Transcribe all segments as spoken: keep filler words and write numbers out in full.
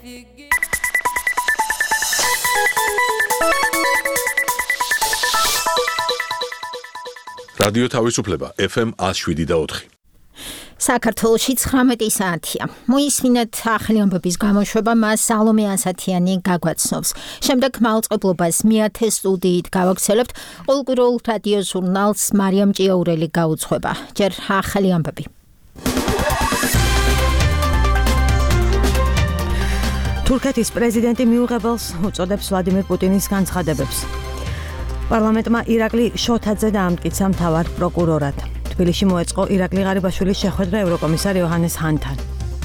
რადიო თავისუფლება ეფ ემ one oh seven და four. საქართველოში ცხრამეტი საათია. მოისმინეთ ახალი ამბების გამოშვება, მას სალომე ასათიანი გაგვაცნობს. შემდეგ მაუწყებლობას მეათე სტუდიით გავაგრძელებთ. ყოველკვირეულ რადიო ჟურნალს მარიამ ჭიაურელი გაუძღვება. ჯერ ახალი ამბები. თურქეთის პრეზიდენტი მიუღებელს უწოდებს ვლადიმერ პუტინის განცხადებებს. პარლამენტმა ირაკლი შოთაძე დაამტკიცა მთავარ პროკურორად. თბილისში მოეწყო ირაკლი ღარიბაშვილის შეხვედრა ევროკომისარ იოჰანეს ჰანთან.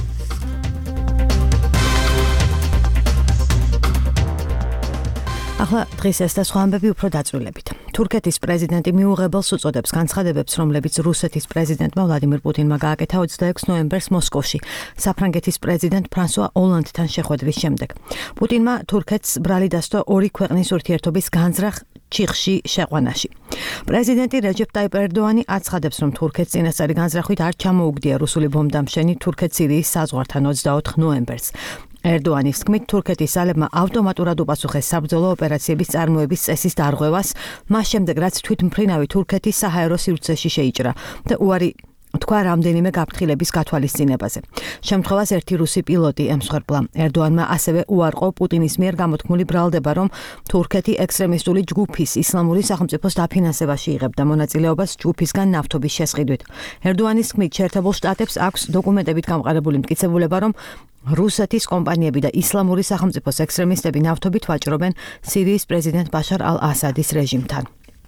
ახლა დღის ეს და სხვა ამბები უფრო დაწვრილებით. თურქეთის პრეზიდენტი მიუღებელს უწოდებს განცხადებებს, რომლებიც რუსეთის პრეზიდენტმა ვლადიმერ პუტინმა გააკეთა ოცდაექვსი ნოემბერს მოსკოვში, საფრანგეთის პრეზიდენტ ფრანსუა ოლანდთან შეხვედრის შემდეგ. პუტინმა თურქეთს ბრალი დასდო ორი ქვეყნის ურთიერთობის განზრახ ჩიხში შეყვანაში. პრეზიდენტი რეჯეპ ტაიპ ერდოანი აცხადებს, რომ თურქეთს წინასწარი განზრახვით არ ჩამოუგდია რუსული ბომბდამშენი თურქეთ-სირიის საზღვართან ოცდაოთხ ნოემბერს. ერდოანის თქმით, თურქეთის ძალებმა ავტომატურად უპასუხეს საბრძოლო ოპერაციების წარმოების წესის დარღვევას, მას შემდეგ რაც თვითმფრინავი თურქეთის საჰაერო სივრცეში შეიჭრა და უარი თქვა რამდენიმე გაფრთხილების გათვალისწინებაზე. შემთხვევას ერთი რუსი პილოტი ემსხვერპლა. ერდოანმა ასევე უარყო პუტინის მიერ გამოთქმული ბრალდება, რომ თურქეთი ექსტრემისტული ჯგუფის ისლამური სახელმწიფოს დაფინანსებაში იღებდა მონაწილეობას ჯგუფისგან ნავთობის შესყიდვით. ერდოანის თქმით, შეერთებულ შტატებს აქვს დოკუმენტებით გამყარებული მტკიცებულება, რომ რუსეთის კომპანიები და ისლამური სახელმწიფოს ექსტრემისტები ნავთობით ვაჭრობენ სირიის პრეზიდენტ ბაშარ ალ-ასადის რეჟიმთან.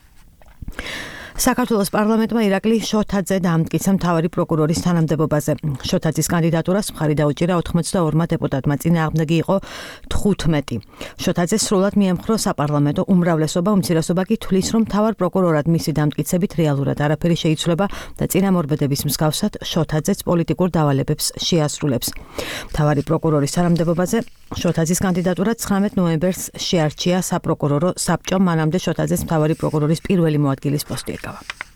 საქართველოს პარლამენტმა ირაკლი შოთაძე დაამტკიცა მთავარი პროკურორის თანამდებობაზე. შოთაძის კანდიდატურას მხარი დაუჭირა ოთხმოცდაორმა დეპუტატმა, წინააღმდეგი იყო თხუთმეტი. შოთაძე სრულად მიემხრო საპარლამენტო უმრავლესობა, უმცირესობა კი თვლის, რომ მთავარ პროკურორად მისი დამტკიცებით რეალურად არაფერი შეიცვლება და წინამორბედების მსგავსად შოთაძეც პოლიტიკურ დავალებებს შეასრულებს. მთავარი პროკურორის თანამდებობაზე შოთაძის კანდიდატურა ცხრამეტ ნოემბერს შეარჩია საპროკურორო საბჭომ, მანამდე შოთაძეს მთავარი პროკურორის პირველი მოადგილის პოსტი ეკავა.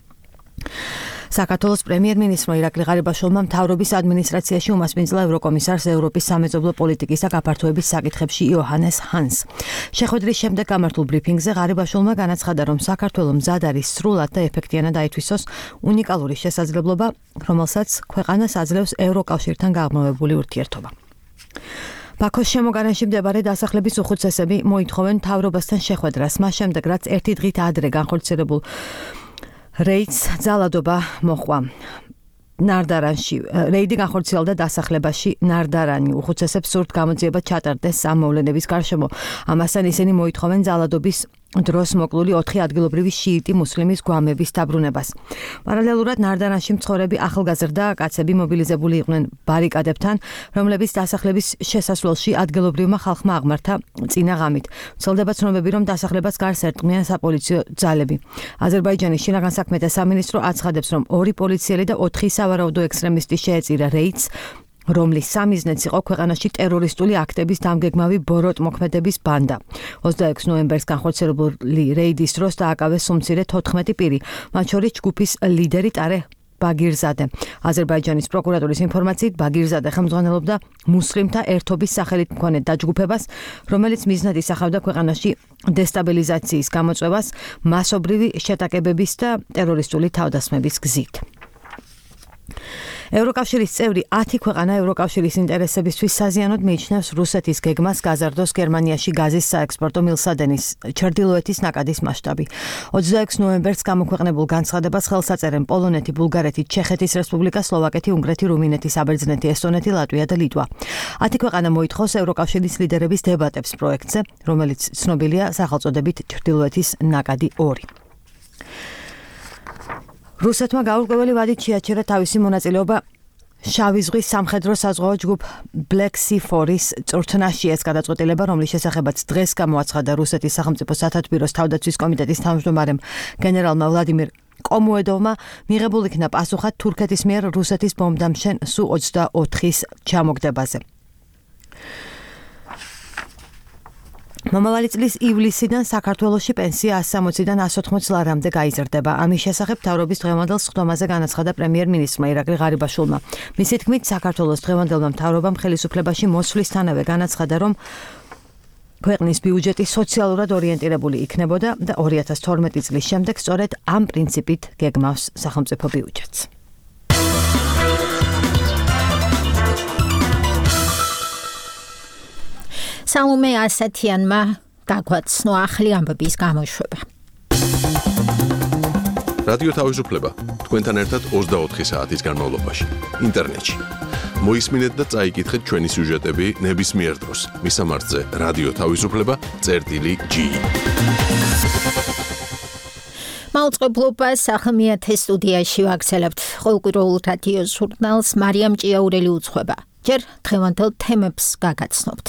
საქართველოს პრემიერ-მინისტრმა ირაკლი ღარიბაშვილმა მთავრობის ადმინისტრაციაში უმასპინძლა ევროკომისარს ევროპის სამეზობლო პოლიტიკის და გაფართოების საკითხებში იოჰანეს ჰანს. შეხვედრის შემდეგ გამართულ ბრიფინგზე ღარიბაშვილმა განაცხადა, რომ საქართველოს მზად არის სრულად და ეფექტიანად აითვისოს უნიკალური შესაძლებლობა, რომელსაც ქვეყანას აძლევს ევროკავშირთან გაღრმავებული ურთიერთობა. ბაქოს შემოგარენში მდებარე დასახლების უხუცესები მოითხოვენ მთავრობასთან შეხვედრას, მას შემდეგ რაც ერთი დღით ადრე განხორციელებულ რეიდს ძალადობა მოჰყვა. ნარდარანში რეიდი განხორციელდა დასახლებაში ნარდარანი. უხუცესებს სურთ გამოძიება ჩატარდეს ამ მოვლენების გარშემო. ამასთან ისინი მოითხოვენ ძალადობის დროს მოკლული ოთხი ადგილობრივი შიიტი მუსლიმის გვამების დაბრუნებას. პარალელურად ნარდარანში მცხოვრები ახალგაზრდა კაცები მობილიზებული იყვნენ ბარიკადებთან, რომლებიც დასახლების შესასვლელში ადგილობრივმა ხალხმა აღმართა წინა ღამით. ვრცელდება ცნობები, რომ დასახლებას გარს ერტყმიან საპოლიციო ძალები. აზერბაიჯანის შინაგან საქმეთა სამინისტრო აცხადებს, რომ ორი პოლიციელი და ოთხი სავარაუდო ექსტრემისტი შეეწირა რეიდს, რომლის სამიზნეც იყო ქვეყანაში ტერორისტული აქტების დამგეგმავი ბოროტ მოქმედების ბანდა. ოცდაექვსი ნოემბერს განხორციელებული რეიდის დროს დააკავეს უმცირე თოთხმეტი პირი, მათ შორის ჯგუფის ლიდერი ტარე ბაგირზადე. აზერბაიჯანის პროკურატურის ინფორმაციით, ბაგირზადე ხელმძღვანელობდა მუსლიმთა ერთობის სახელით მქონე დაჯგუფებას, რომელიც მიზნად ისახავდა ქვეყანაში დესტაბილიზაციის გამოწვევას მასობრივი შეტაკებების და ტერორისტული თავდასხმების გზით. ევროკავშირის წევრი ათი ქვეყანა ევროკავშირის ინტერესებისთვის საზიანოდ მიიჩნევს რუსეთის გეგმას გაზარდოს გერმანიაში გაზის საექსპორტო მილსადენის ჩრდილოეთის ნაკადის მასშტაბი. ოცდაექვსი ნოემბერს გამოქვეყნებულ განცხადებას ხელს აწერენ პოლონეთი, ბულგარეთი, ჩეხეთის რესპუბლიკა, სლოვაკეთი, უნგრეთი, რუმინეთი, საბერძნეთი, ესტონეთი, ლატვია და ლიტვა. ათი ქვეყანა მოითხოვს ევროკავშირის ლიდერების დებატებს პროექტზე, რომელიც ცნობილია სახელწოდებით ჩრდილოეთის ნაკადი ორი. რუსეთმა გაურკვეველი ვადით შეაჩერა თავისი მონაწილეობა შავი ზღვის სამხედრო საზღვაო ჯგუფ Black Sea Force წვრთნაში. ეს გადაწყვეტილება, რომლის შესახებაც დღეს გამოაცხადა რუსეთის სახელმწიფო სათათბიროს თავდაცვის კომიტეტის თავმჯდომარემ გენერალმა ვლადიმირ კომოედოვმა, მიღებულ იქნა პასუხად თურქეთის მიერ რუსეთის ბომბდამშენ სუ ოცდაოთხის ჩამოგდებაზე. მომავალი წლის ივლისიდან საქართველოში პენსია one sixty-დან one eighty ლარამდე გაიზრდება. ამის შესახებ მთავრობის დღევანდელ სხდომაზე განაცხადა პრემიერ-მინისტრმა ირაკლი ღარიბაშვილმა. მისი თქმით, საქართველოს დღევანდელმა მთავრობამ ხელისუფლებაში მოსვლისთანავე განაცხადა, რომ ქვეყნის ბიუჯეტი სოციალურად ორიენტირებული იქნებოდა და two thousand twelve წლის შემდეგ სწორედ ამ პრინციპით გეგმავს სახელმწიფო ბიუჯეტს. სალომე ასათიანმა გაგვაცნო ახლი ამბების გამოშვება. რადიო თავისუფლება თქვენთან ერთად twenty-four საათის განმავლობაში ინტერნეტში. მოისმინეთ და წაიკითხეთ ჩვენი სიუჟეტები ნებისმიერ დროს. მისამართზე რადიო თავისუფლება წერტილი G. მაუწყებლობა სახელმწიფო სტუდიაში ვაგრძელებთ ყოველკვირეულ რადიო ჟურნალს მარიამ ჭიაურელი უძღვება. ჯერ დღევანდელ თემებს გაგაცნობთ.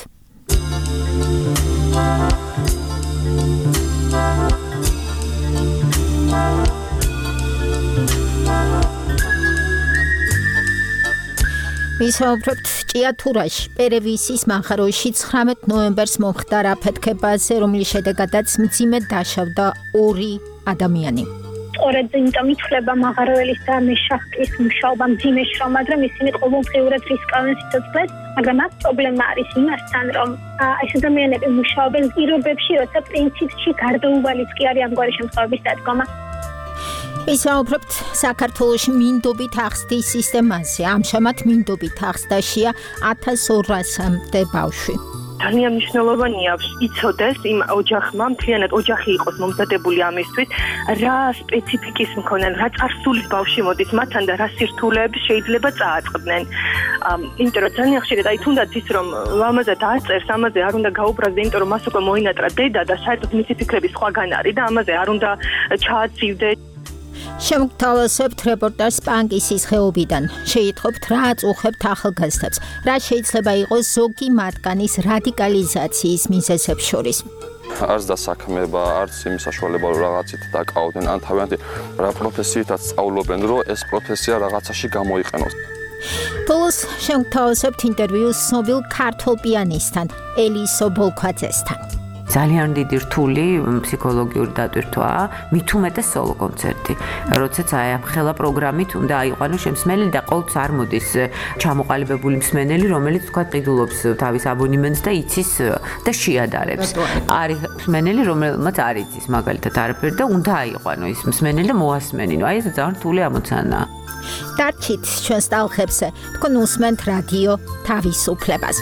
ვისაუბრებთ ჭიათურაში, პერევისის მაღაროში nine ნოემბერს მომხდარ აფეთქებაზე, რომლის შედეგადაც მძიმედ დაშავდა ორი ადამიანი. სწორედ იმიტომ ითვლება მაღაროელის და მეშახტის მუშაობა მძიმე შრომ, მაგრამ ისინი ყოველდღიურად რისკავენ სიცოცხლეს, მაგრამ აქ პრობლემა არის იმასთან, რომ ეს ადამიანები მუშაობენ პირობებში, როცა პრინციპში გარდაუვალიც კი არის ამგვარი შემთხვევების დადგომა. ვისაუბრებთ საქართველოში მინდობით ახსნის სისტემაზე. ამჟამად მინდობით ახსნაშია one thousand two hundred-მდე ბავშვი. ძალიან მნიშვნელოვანია იცოდეს იმ ოჯახმა, მთლიანად ოჯახი იყოს მომზადებული ამისთვის, რა სპეციფიკის მქონენ, რა წარსულის ბავშვი მოდის მათთან და რა სირთულეებს შეიძლება წააწყდნენ. იმიტომ რომ ძალიან ხშირად აი თუნდაც ის რომ ლამაზად არწერს, ამაზე არ უნდა გაუბრაზდე, იმიტომ რომ მას უკვე მოინატრა დედა და საერთოდ მისი ფიქრები სხვაგან არის და ამაზე არ უნდა ჩააცივდე. შემოგთავაზებთ რეპორტაჟს პანკისის ხეობიდან. შეიტყობთ, რა აწუხებთ ახალგაზრდებს, რა შეიძლება იყოს ზოგი მათგანის რადიკალიზაციის მიზეზებს შორის. არც დასაქმება, არც იმ საშუალება რომ რაღაცით დაკავდნენ, ან თავიანთი რა პროფესიითაც სწავლობენ, რომ ეს პროფესია რაღაცაში გამოიყენოს. ბოლოს შემოგთავაზებთ ინტერვიუს ცნობილ ქართველ პიანისტთან, ელისო ბოლქვაძესთან. ძალიან დიდი რთული ფსიქოლოგიური დატვირთვაა, მით უმეტეს სოლო კონცერტი. როდესაც აი ამ ხელა პროგრამით უნდა აიყვანო შემსმენელი და ყოველთვის არ მოდის ჩამოყალიბებული მსმენელი, რომელიც თქვა ყიდულობს თავის აბონემენტს და იცის და შეადარებს. არის მსმენელი, რომელმაც არ იცის მაგალითად არაფერი და უნდა აიყვანო ის მსმენელი და მოასმენინო. აი ეს ძალიან რთული ამოცანაა. დარჩით ჩვენს ტალღებზე, თქვენ უსმენთ რადიო თავისუფლებას.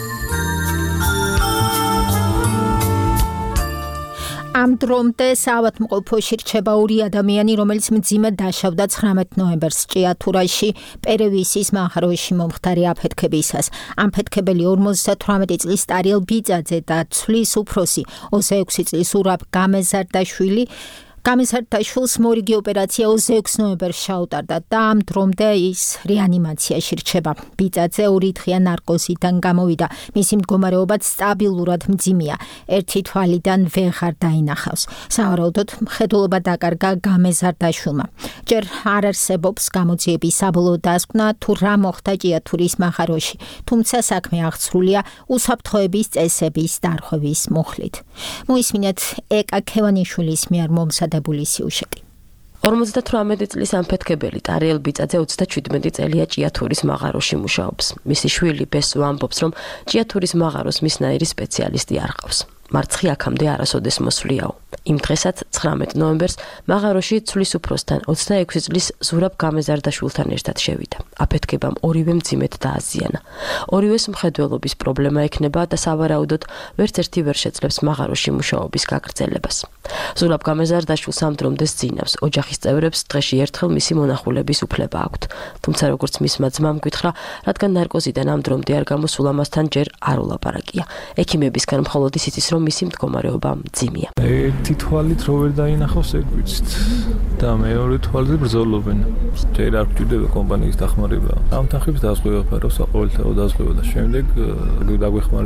ამ დრომდე საავადმყოფოში რჩება ორი ადამიანი, რომელიც მძიმედ დაშავდა nine ნოემბერს ჭიათურაში, პერევისის მაღაროში მომხდარი აფეთქებისას. ამფეთქებელი forty-eight წლის ტარიელ ბიძაძე და ცვლის უფროსი twenty-six წლის ურაბ გამეზარდაშვილი გამეზარდაშვილს მორიგი ოპერაცია twenty-six ნოემბერს ჩაუტარდა და ამ დრომდე ის რეანიმაციაში რჩება. ბიძაძე ორი დღეა ნარკოზიდან გამოვიდა. მისი მდგომარეობაც სტაბილურად მძიმეა. ერთი თვალიდან ვეღარ დაინახავს. სავარაუდოდ მხედველობა დაკარგა გამეზარდაშვილმა. ჯერ არ არსებობს გამოძიების საბოლოო დასკვნა თუ რა მოხდა ჭიათურის მაღაროში, თუმცა საქმე აღსრულია უსაფრთხოების წესების დარღვევის მუხლით. მოისმინეთ ეკა ქევანიშვილის მიერ მომზადებული სიუჟეტი. forty-eight წლის ამფეთქებელი ტარიელ ბიძაძე twenty-seven წელია ჭიათურის მაღაროში მუშაობს. მისი შვილი ბესო ამბობს, რომ ჭიათურის მაღაროს მისნაირი სპეციალისტი არ ყავს. მარცხი აქამდე არასოდეს მოსვლიაო. იმ დღესაც nine ნოემბერს მაღაროში ცვლის უფროსთან twenty-six წლის ზურაბ გამეზარდაშვილთან ერთად შევიდა. აფეთქებამ ორივე მძიმედ დააზიანა. ორივეს მხედველობის პრობლემა ექნება და სავარაუდოდ ვერც ერთი ვერ შეძლებს მაღაროში მუშაობის გაგრძელებას. ზურაბ გამეზარდაშვილს ამ დრომდე სძინავს. ოჯახის წევრებს დღეში ერთხელ მისი მონახულების უფლება აქვთ. თუმცა როგორც მისმა ძმამ გითხრა, რადგან ნარკოზიდან ამ დრომდე არ გამოსულა, მასთან ჯერ არ ულაპარაკია. ექიმებისგან მხოლოდ ის იცის, რომ მისი მდგომარეობა მძიმეა. ერთი თვალით რო ვერ დაინახავს, ეგ ვიცით. და მეორე თვალზე ბრძოლობენ. ჯერ არ გვჭირდება კომპანიის დახმარება. ამ თანხებს დაზღვევა ფარავს, ყოველთაო დაზღვევა და შემდეგ დაგვეხმარებიან.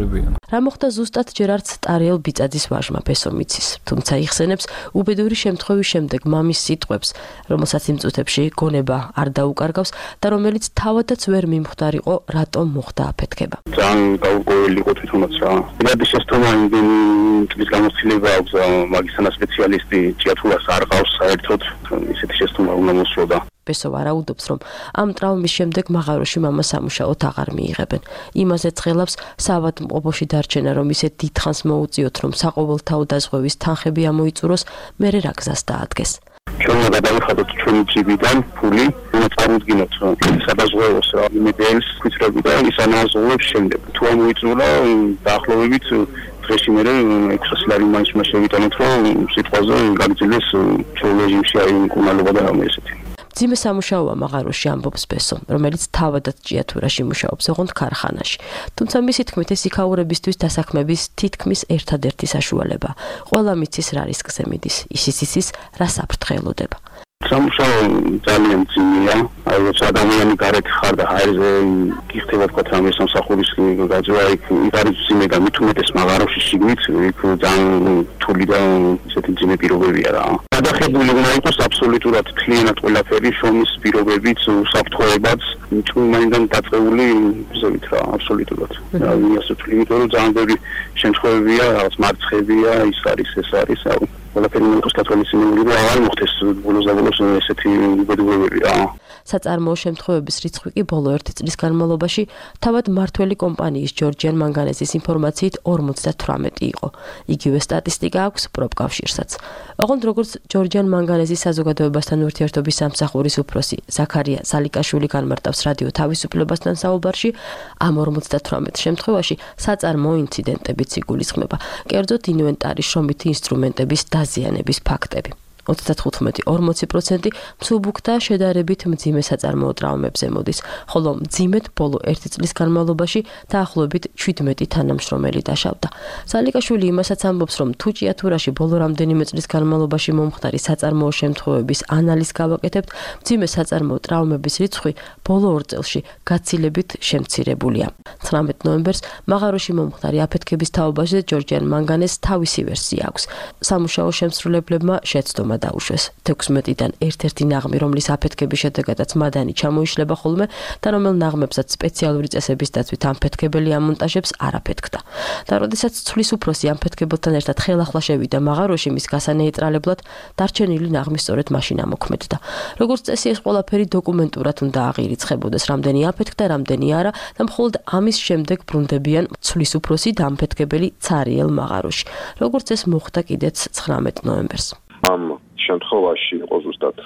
რა მოხდა ზუსტად ჯერ არც ტარიელ ბიწაძის ვაჟმა ბესო მიცის, თუმცა იხსენებს უბედური შემთხვევის შემდეგ მამის სიტყვებს, რომელსაც იმ წუთებში გონება არ დაუკარგავს და რომელიც თავადაც ვერ მიმხვდარიყო, რატომ მოხდა აფეთქება. ძალიან გაურკვეველი იყო თვითონაც რა. პირადი შეცდომა იმდენი წლის გამოცდილება აქვს, მაგისანა სპეციალისტი ჭიათურას არ ყავს საერთოდ, ისეთი შეცდომა უნდა მოსვლოდა. ბესო ვარაუდობს, რომ ამ ტრავმის შემდეგ მაღაროში მამა სამუშაოდ აღარ მიიღებენ. იმაზე ცხელავს საავადმყოფოში დარჩენა, რომ ისე დიდხანს მოუწიოთ, რომ საყოველთაო დაზღვევის თანხები ამოიწუროს, მერე რა გზას დაადგეს. ჩვენ უნდა დავიხადოთ ჩვენი ჯიბიდან ფული, უნდა წარმოვიდგინოთ სადაზღვევოს იმედიელს ფიცრები და ის ანაზღაურებს შემდეგ. თუ ამოიწურა დაახლოებით დღეში მერე ექვსი ლარი მაინც უნდა შევიტანოთ, რომ სიტყვაზე გაგრძელდეს ჩვენ რეჟიმში აი მკურნალობა და რამე ესეთი. ძიმე სამუშაოა მაღაროში ამბობს ბესო, რომელიც თავადაც ჭიათურაში მუშაობს, ოღონდ ქარხანაში. თუმცა მისი თქმით, ეს იქაურებისთვის დასაქმების თითქმის ერთადერთი საშუალება. ყველა მიცის რა რისკზე მიდის, ისიც იცის რა საფრთხელოდება. სამუშაო ძალიან ძიმეა, აი როცა ადამიანი გარეთ ხარ და ჰაერზე გიხდება თქვა რამე სამსახურის გაძვა, იქ არის ძიმე და მით უმეტეს მაღაროში შიგნით, იქ ძალიან რთული და ისეთი ძიმე პირობებია რა. გადახებული უნდა იყოს აბსოლუტურად მთლიანად ყველაფერი, შრომის პირობებიც, უსაფრთხოებაც, ჭუმაინდან დაწყებული ზევით რა, აბსოლუტურად. რა ვინას ვთვლი, იმიტომ რომ ძალიან ბევრი შემთხვევებია, რაღაც მარცხებია, ის არის, ეს არის, აუ ყველაფერი უნდა იყოს გათვალისწინებული და აღარ მოხდეს ბოლოს და ბოლოს ესეთი უბედურებები რა. საწარმოო შემთხვევების რიცხვი კი ბოლო ერთი წლის განმავლობაში თავად მართველი კომპანიის ჯორჯიან მანგანეზის ინფორმაციით ორმოცდათვრამეტი იყო. იგივე სტატისტიკა აქვს პროფკავშირსაც. ოღონდ როგორც ჯორჯიან მანგანეზის საზოგადოებასთან ურთიერთობის სამსახურის უფროსი ზაქარია სალიკაშვილი განმარტავს რადიო თავისუფლებასთან საუბარში, ამ ორმოცდათვრამეტ შემთხვევაში საწარმოო ინციდენტებიც იგულისხმება, კერძოდ ინვენტარის შრომითი ინსტრუმენტების დაზიანების ფაქტები. ოცდათხუთმეტი ორმოცი პროცენტი მსუბუქ და შედარებით მძიმე საწარმოო ტრავმებზე მოდის, ხოლო მძიმედ ბოლო ერთი წლის განმავლობაში დაახლოებით შვიდმეტი თანამშრომელი დაშავდა. სალიკაშვილი იმასაც ამბობს, რომ თუ ჭიათურაში ბოლო რამდენიმე წლის განმავლობაში მომხდარი საწარმოო შემთხვევების ანალიზს გავაკეთებთ, მძიმე საწარმოო ტრავმების რიცხვი ბოლო ორ წელში გაცილებით შემცირებულია. ცხრამეტ ნოემბერს მაღაროში მომხდარი აფეთქების თაობაზე ჯორჯიან მანგანეს თავისი ვერსია აქვს. სამუშაო შემსრულებლებმა შეცდომა დაუშვეს. თექვსმეტიდან ერთ-ერთი ნაღმი, რომლის აფეთქების შედეგადაც მადანი ჩამოიშლება ხოლმე და რომელ ნაღმებსაც სპეციალური წესების დაცვით ამფეთქებელი ამონტაჟებს არ აფეთქდა. და როდესაც ცვლის უფროსი ამფეთქებელთან ერთად ხელახლა შევიდა მაღაროში მის გასანეიტრალებლად, დარჩენილი ნაღმი სწორედ მაშინ ამოქმედდა. როგორც წესი, ეს ყველაფერი დოკუმენტურად უნდა აღირიცხებოდეს, რამდენი აფეთქდა, რამდენი არა და მხოლოდ ამის შემდეგ ბრუნდებიან ცვლის უფროსი და ამფეთქებელი ცარიელ მაღაროში. როგორც ეს მოხდა კიდეც ცხრამეტ ნოემბერს. ამ შემთხვევაში იყო ზუსტად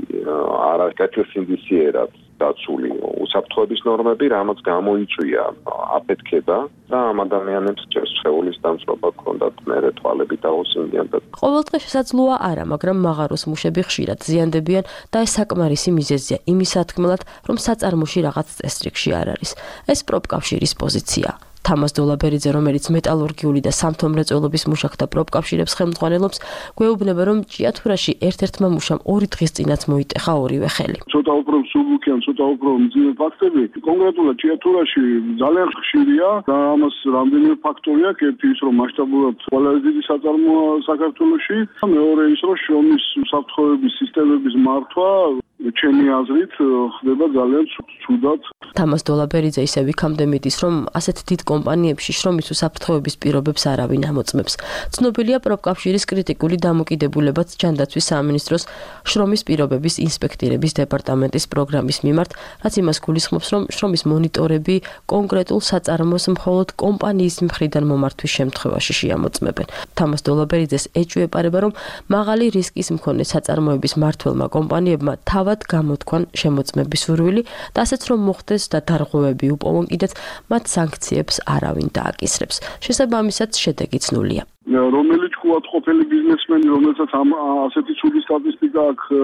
არაკეთილსინდისიერად დაცული უსაფრთხოების ნორმები, რამაც გამოიწვია აფეთქება და ამ ადამიანებს ჭერს სხეულის დამწვრობა ჰქონდათ მერე თვალები დაუსინდიან და ყოველდღე შესაძლოა არა, მაგრამ მაღაროს მუშები ხშირად ზიანდებიან და ეს საკმარისი მიზეზია იმის ათქმელად, რომ საწარმოში რაღაც წესრიგში არ არის. ეს პროფკავშირის პოზიციაა. თამას დოლაბერიძე, რომელიც მეტალურგიული და სამთო მრეწველობის მუშაკთა პროფკავშირებს ხელმძღვანელობს, გვეუბნება, რომ ჭიათურაში ერთ-ერთმა მუშამ ორი დღის წინაც მოიტეხა ორივე ხელი. ცოტა უფრო მსუბუქი ან ცოტა უფრო მძიმე ფაქტები კონკრეტულად ჭიათურაში ძალიან ხშირია და ამას რამდენიმე ფაქტორი აქვს. ერთი ის, რომ მასშტაბურად ყველაზე დიდი საწარმოა საქართველოში, მეორე ის, რომ შრომის უსაფრთხოების სისტემების მართვა ჩემი აზრით ხდება ძალიან ცუდად. თამას დოლაბერიძე ისევ იქამდე მიდის, რომ ასეთ დიდ კომპანიებში შრომის უსაფრთხოების პირობებს არავინ ამოწმებს. ცნობილია პროფკავშირის კრიტიკული დამოკიდებულებაც ჯანდაცვის სამინისტროს შრომის პირობების ინსპექტირების დეპარტამენტის პროგრამის მიმართ, რაც იმას გულისხმობს, რომ შრომის მონიტორები კონკრეტულ საწარმოს მხოლოდ კომპანიის მხრიდან მომართვის შემთხვევაში შეამოწმებენ. თამას დოლაბერიძეს ეჭვიეპარება, რომ მაღალი რისკის მქონე საწარმოების მმართველმა კომპანიებმა თავად გამოთქვან შემოწმების სურვილი და ასეც რომ მოხდეს და დარღვევები უპოვონ კიდეც მათ სანქციებს არავინ დააკისრებს. შესაბამისად შედეგიც ნულია. რომელიც თქვათ ყოფილი ბიზნესმენი, რომელსაც ამ ასეთი ცუდი სტატისტიკა აქვს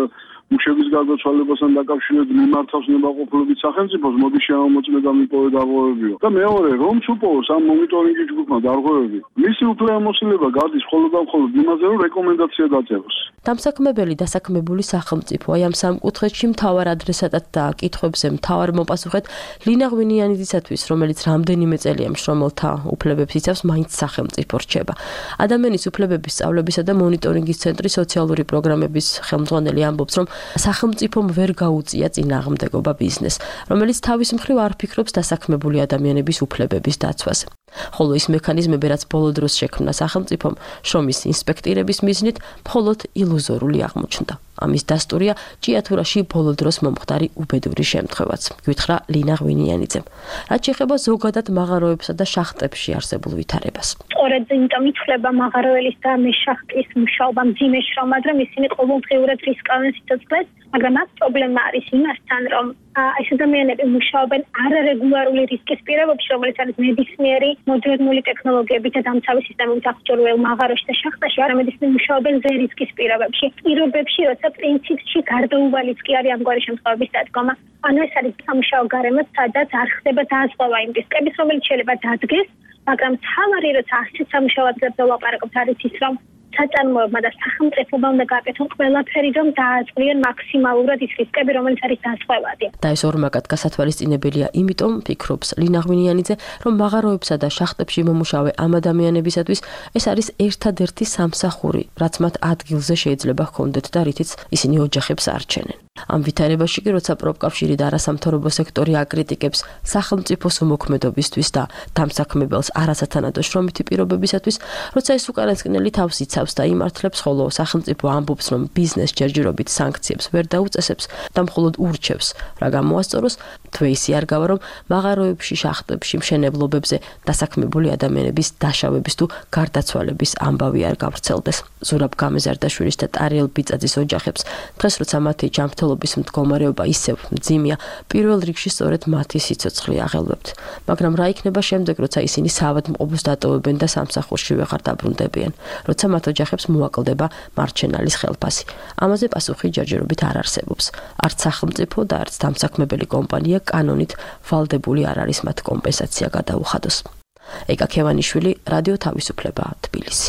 მუშების გარდაცვალებასთან დაკავშირებით მიმართავს ნებაყოფლობით სახელმწიფოს, მოდი შემოწმე და მიპოვე დარღვევებიო. და მეორე, რომც უპოვოს ამ მონიტორინგის ჯგუფმა დარღვევები, მისი უფლებამოსილება გადის მხოლოდ და მხოლოდ იმაზე, რომ რეკომენდაცია დაწეროს. დამსაქმებელი დასაქმებული სახელმწიფო აი ამ სამ კუთხეში მთავარ ადრესატად და კითხვებზე მთავარ მოპასუხეთ ლინა ღვინიანიძისათვის, რომელიც რამდენიმე წელია მშრომელთა უფლებებს იცავს, მაინც სახელმწიფო რჩება. ადამიანის უფლებების სწავლებისა და მონიტორინგის ცენტრის სოციალური პროგრამების ხელმძღვანელი ამბობს, რომ სახელმწიფომ ვერ გაუწია წინააღმდეგობა ბიზნესს, რომელიც თავის მხრივ არ ფიქრობს დასაქმებული ადამიანების უფლებების დაცვაზე. ხოლო ის მექანიზმები, რაც ბოლო დროს შექმნა სახელმწიფომ, შრომის ინსპექტირების მიზნით მხოლოდ ილუზორული აღმოჩნდა. ამის დასტურია ჭიათურაში ბოლო დროს მომხდარი უბედური შემთხვევაც. გითხრა ლინა ღვინიანიძემ. რაც შეეხება ზოგადად მაღაროებსა და შახტებში არსებულ ვითარებას. სწორედ იმიტომ ითვლება მაღაროელის და მეშახტის მუშაობა მძიმე შრომ, მაგრამ ისინი ყოველდღიურად რისკავენ სიცოცხლეს, მაგრამ აქ პრობლემა არის იმასთან, რომ ეს ადამიანები მუშაობენ არარეგულარული რისკის პირობებში, რომელიც არის ნებისმიერი მოდერნული ტექნოლოგიებით და დამცავი სისტემებით აღჭურვილ მაღაროში და შახტაში, არამედ ისინი მუშაობენ ზე რისკის პირობებში. პირობებში, როცა პრინციპში გარდაუვალიც კი არის ამგვარი შემთხვევების დადგომა. ანუ ეს არის სამუშაო გარემო, სადაც არ ხდება დაასწრება იმ რისკების, რომელიც შეიძლება დადგეს, მაგრამ თავარი როცა ასეთ სამუშაო ადგილებზე ვლაპარაკობთ, არის ის, რომ საწარმოებმა და სახელმწიფომ უნდა გააკეთონ ყველაფერი, რომ დააწყვიან მაქსიმალურად ის რისკები, რომელიც არის დასწვევადი. და ეს ორმაგად გასათვალისწინებელია, იმიტომ ფიქრობს ლინა ღვინიანიძე, რომ მაღაროებსა და შახტებში მომუშავე ამ ადამიანებისათვის ეს არის ერთადერთი სამსახური, რაც მათ ადგილზე შეიძლება ჰქონდეთ და რითიც ისინი ოჯახებს არჩენენ. ამ ვითარებაში კი როცა პროფკავშირი და არასამთავრობო სექტორი აკრიტიკებს სახელმწიფოს უმოქმედობისთვის და დამსაქმებელს არასათანადო შრომითი პირობებისათვის, როცა ეს უკანასკნელი თავს იცავს და იმართლებს, ხოლო სახელმწიფო ამბობს, რომ ბიზნეს ჯერჯერობით სანქციებს ვერ დაუწესებს და მხოლოდ ურჩევს, რა გამოასწოროს, თვეისი არ გავა, რომ მაღაროებში, შახტებში, მშენებლობებზე დასაქმებული ადამიანების დაშავების თუ გარდაცვალების ამბავი არ გავრცელდეს. ზურაბ გამეზარდაშვილის და ტარიელ ბიწაძის ოჯახებს დღეს როცა მათი ჯანმრთელობის მდგომარეობა ისევ მძიმეა, პირველ რიგში სწორედ მათი სიცოცხლე აღელვებთ. მაგრამ რა იქნება შემდეგ, როცა ისინი საავადმყოფოს დატოვებენ და სამსახურში ვეღარ დაბრუნდებიან, როცა მათ ოჯახებს მოაკლდება მარჩენალის ხელფასი. ამაზე პასუხი ჯერჯერობით არ არსებობს. არც სახელმწიფო და არც დამსაქმებელი კომპანია კანონით ვალდებული არ არის მათ კომპენსაცია გადაუხადოს. ეკა ქევანიშვილი, რადიო თავისუფლება, თბილისი.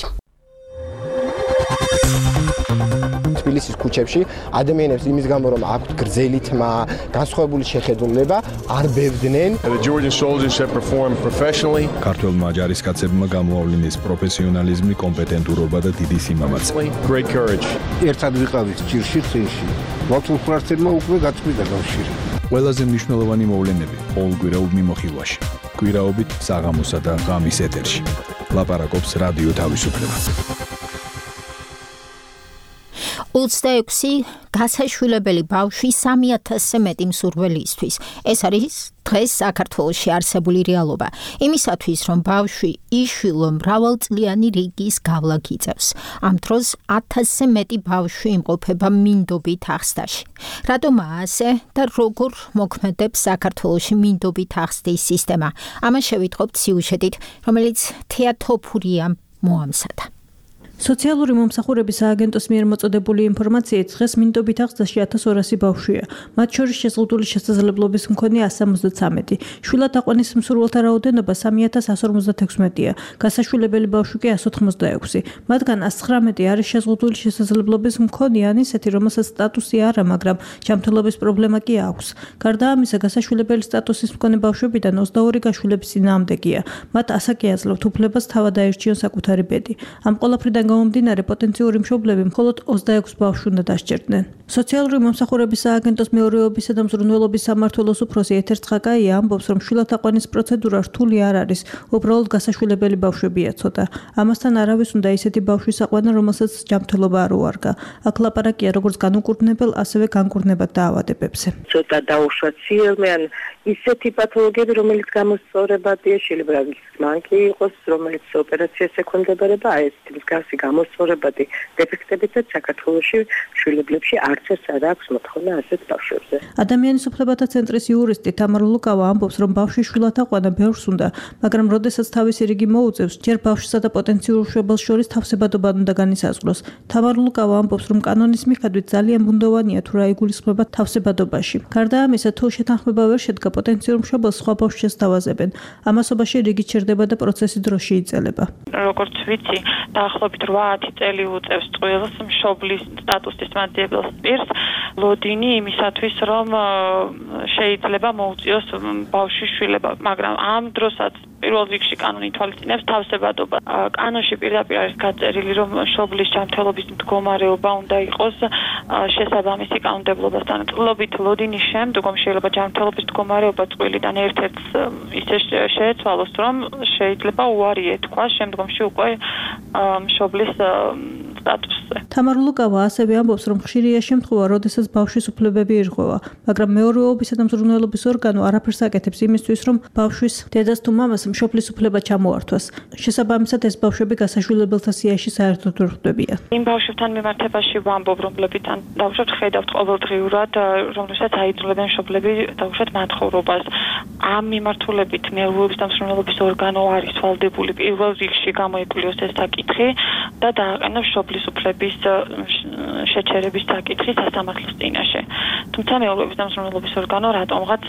თბილისის ქუჩებში ადამიანებს იმის გამო რომ აქვთ გრძელი თმა, განსხვავებული შეხედულება, არ ბევდნენ. The Georgian soldiers have performed professionally. ქართველმა ჯარისკაცებმა გამოავლინეს პროფესიონალიზმი, კომპეტენტურობა და დიდი სიმამაცე. Great courage. ერთად ვიყავით ჭირში წინში. მართლმსვართებმა უკვე გაწყვიტა კავშირი. ყველაზე მნიშვნელოვანი მოვლენები ყოველკვირეულ მიმოხილვაში. კვირაობით საღამოსა და ღამის ეთერში. ლაპარაკობს რადიო თავისუფლება. ოცდაექვსი გასაშვილებელი ბავშვი სამი ათასზე მეტი მსურველისთვის. ეს არის დღეს საქართველოში არსებული რეალობა. იმისათვის, რომ ბავშვი იშვილო მრავალწლიანი რიგის გავლა გიწევს. ამ დროს ათასზე მეტი ბავშვი იმყოფება მინდობით აღზრდაში. რატომაა ასე და როგორ მოქმედებს საქართველოში მინდობით აღზრდის სისტემა? ამას შევიტყობთ სიუჟეტით, რომელიც თეატოფურიამ მოამზადა. სოციალური მომსახურების სააგენტოს მიერ მოწოდებული ინფორმაციით დღეს მინდობით აღზრდაში ათას ორასი ბავშვია. მათ შორის შეზღუდული შესაძლებლობის მქონე ასი ოცდამეცი. შვილად აყვანის მსურველთა რაოდენობა სამი ათას εκατო ორმოცდაექვსი-ია. გასაშვილებელი ბავშვი კი εκατო ოცდაექვსი. მათგან ათს ცხრამეტი არის შეზღუდული შესაძლებლობის მქონე, ისეთი, რომელსაც სტატუსი არა, მაგრამ ჯანმრთელობის პრობლემა კი აქვს. გარდა ამისა, გასაშვილებელი სტატუსის მქონე ბავშვებიდან ოცდაორი გაშვილების წინააღმდეგია. მათ ასაკი აძლევთ უფლებას თავად აირჩიონ საკუთარი ბედი. ამ ყველაფრიდან გამომდინარე პოტენციური მშობლები მხოლოდ ოცდაექვს ბავშვს უნდა დასჯერდნენ. სოციალური მომსახურების სააგენტოს მეურვეობისა და მზრუნველობის სამმართველოს უფროსი ეთერ ცხაკაია ამბობს, რომ შვილად აყვანის პროცედურა რთული არ არის, უბრალოდ გასაშვილებელი ბავშვებია ცოტა. ამასთან არავის უნდა ისეთი ბავშვის აყვანა, რომელსაც ჯანმრთელობა არ უარგა. აქ ლაპარაკია როგორც განუკურნებელ, ასევე განკურნებად დაავადებებზე. ცოტა დაუშვათ სიელმე ან ისეთი პათოლოგიები, რომელიც გამოსწორებადია, შეიძლება მანკი იყოს, რომელიც ოპერაციას ექვემდებარება, აი ეს მსგავსი გამოსწორებადი დეფექტებითაც საქართველოში შვილებლებში არც ერთ არ აქვს მოთხოვნა ასეთ ბავშვებზე. ადამიანის უფლებათა ცენტრის იურისტი თამარ ლუკავა ამბობს, რომ ბავშვი შვილად აყვანა ბევრს უნდა, მაგრამ როდესაც თავისი რიგი მოუწევს, ჯერ ბავშვსა და პოტენციურ მშობელს შორის თავსებადობა უნდა განისაზღვროს. თამარ ლუკავა ამბობს, რომ კანონის მიხედვით ძალიან ბუნდოვანია თუ რა იგულისხმება თავსებადობაში. გარდა ამისა, თუ შეთანხმება ვერ შედგა პოტენციურ მშობელს სხვა ბავშვს შესთავაზებენ. ამასობაში რიგი ჩერდება და პროცესი დროში იწელება. როგორც ვიცი, დაახლოებით რვა-ათი წელი უწევს წყვილს მშობლის სტატუსის მადიებელს პირს ლოდინი იმისათვის, რომ შეიძლება მოუწიოს ბავშვის შვილება, მაგრამ ამ დროსაც პირველ რიგში კანონი თვალისწინებს თავსებადობა. კანონში პირდაპირ არის გაწერილი, რომ მშობლის ჯანმრთელობის მდგომარეობა უნდა იყოს შესაბამისი კანონმდებლობასთან. წყლობით ლოდინის შემდგომ შეიძლება ჯანმრთელობის მდგომარეობა წყვილიდან ერთ-ერთს ისე შეეცვალოს, რომ შეიძლება უარი ეთქვა შემდგომში უკვე მშობლის სტატუსზე. თამარ ლუკავა ასევე ამბობს, რომ ხშირია შემთხვევა, როდესაც ბავშვის უფლებები ირღვევა, მაგრამ მეურვეობისა და მზრუნველობის ორგანო არაფერს აკეთებს იმისთვის, რომ ბავშვის დედას თუ მამას მშობლის უფლება ჩამოართვას. შესაბამისად, ეს ბავშვები გასაშვილებელთა სიაში საერთოდ ვერ ხვდებიან. იმ ბავშვებთან მიმართებაში ვამბობ, რომლებთან დავუშვათ ხედავთ ყოველდღიურად, რომლებსაც აიძულებენ მშობლები დავუშვათ მათხოვრობას. ამ მიმართულებით მეურვეობის და მზრუნველობის ორგანო არის ვალდებული პირველ რიგში გამოიკლიოს ეს საკითხი და დააყენოს მშობლის უფლების შეჩერების საკითხი სასამართლოს წინაშე. თუმცა მეურვეობის და მზრუნველობის ორგანო რატომღაც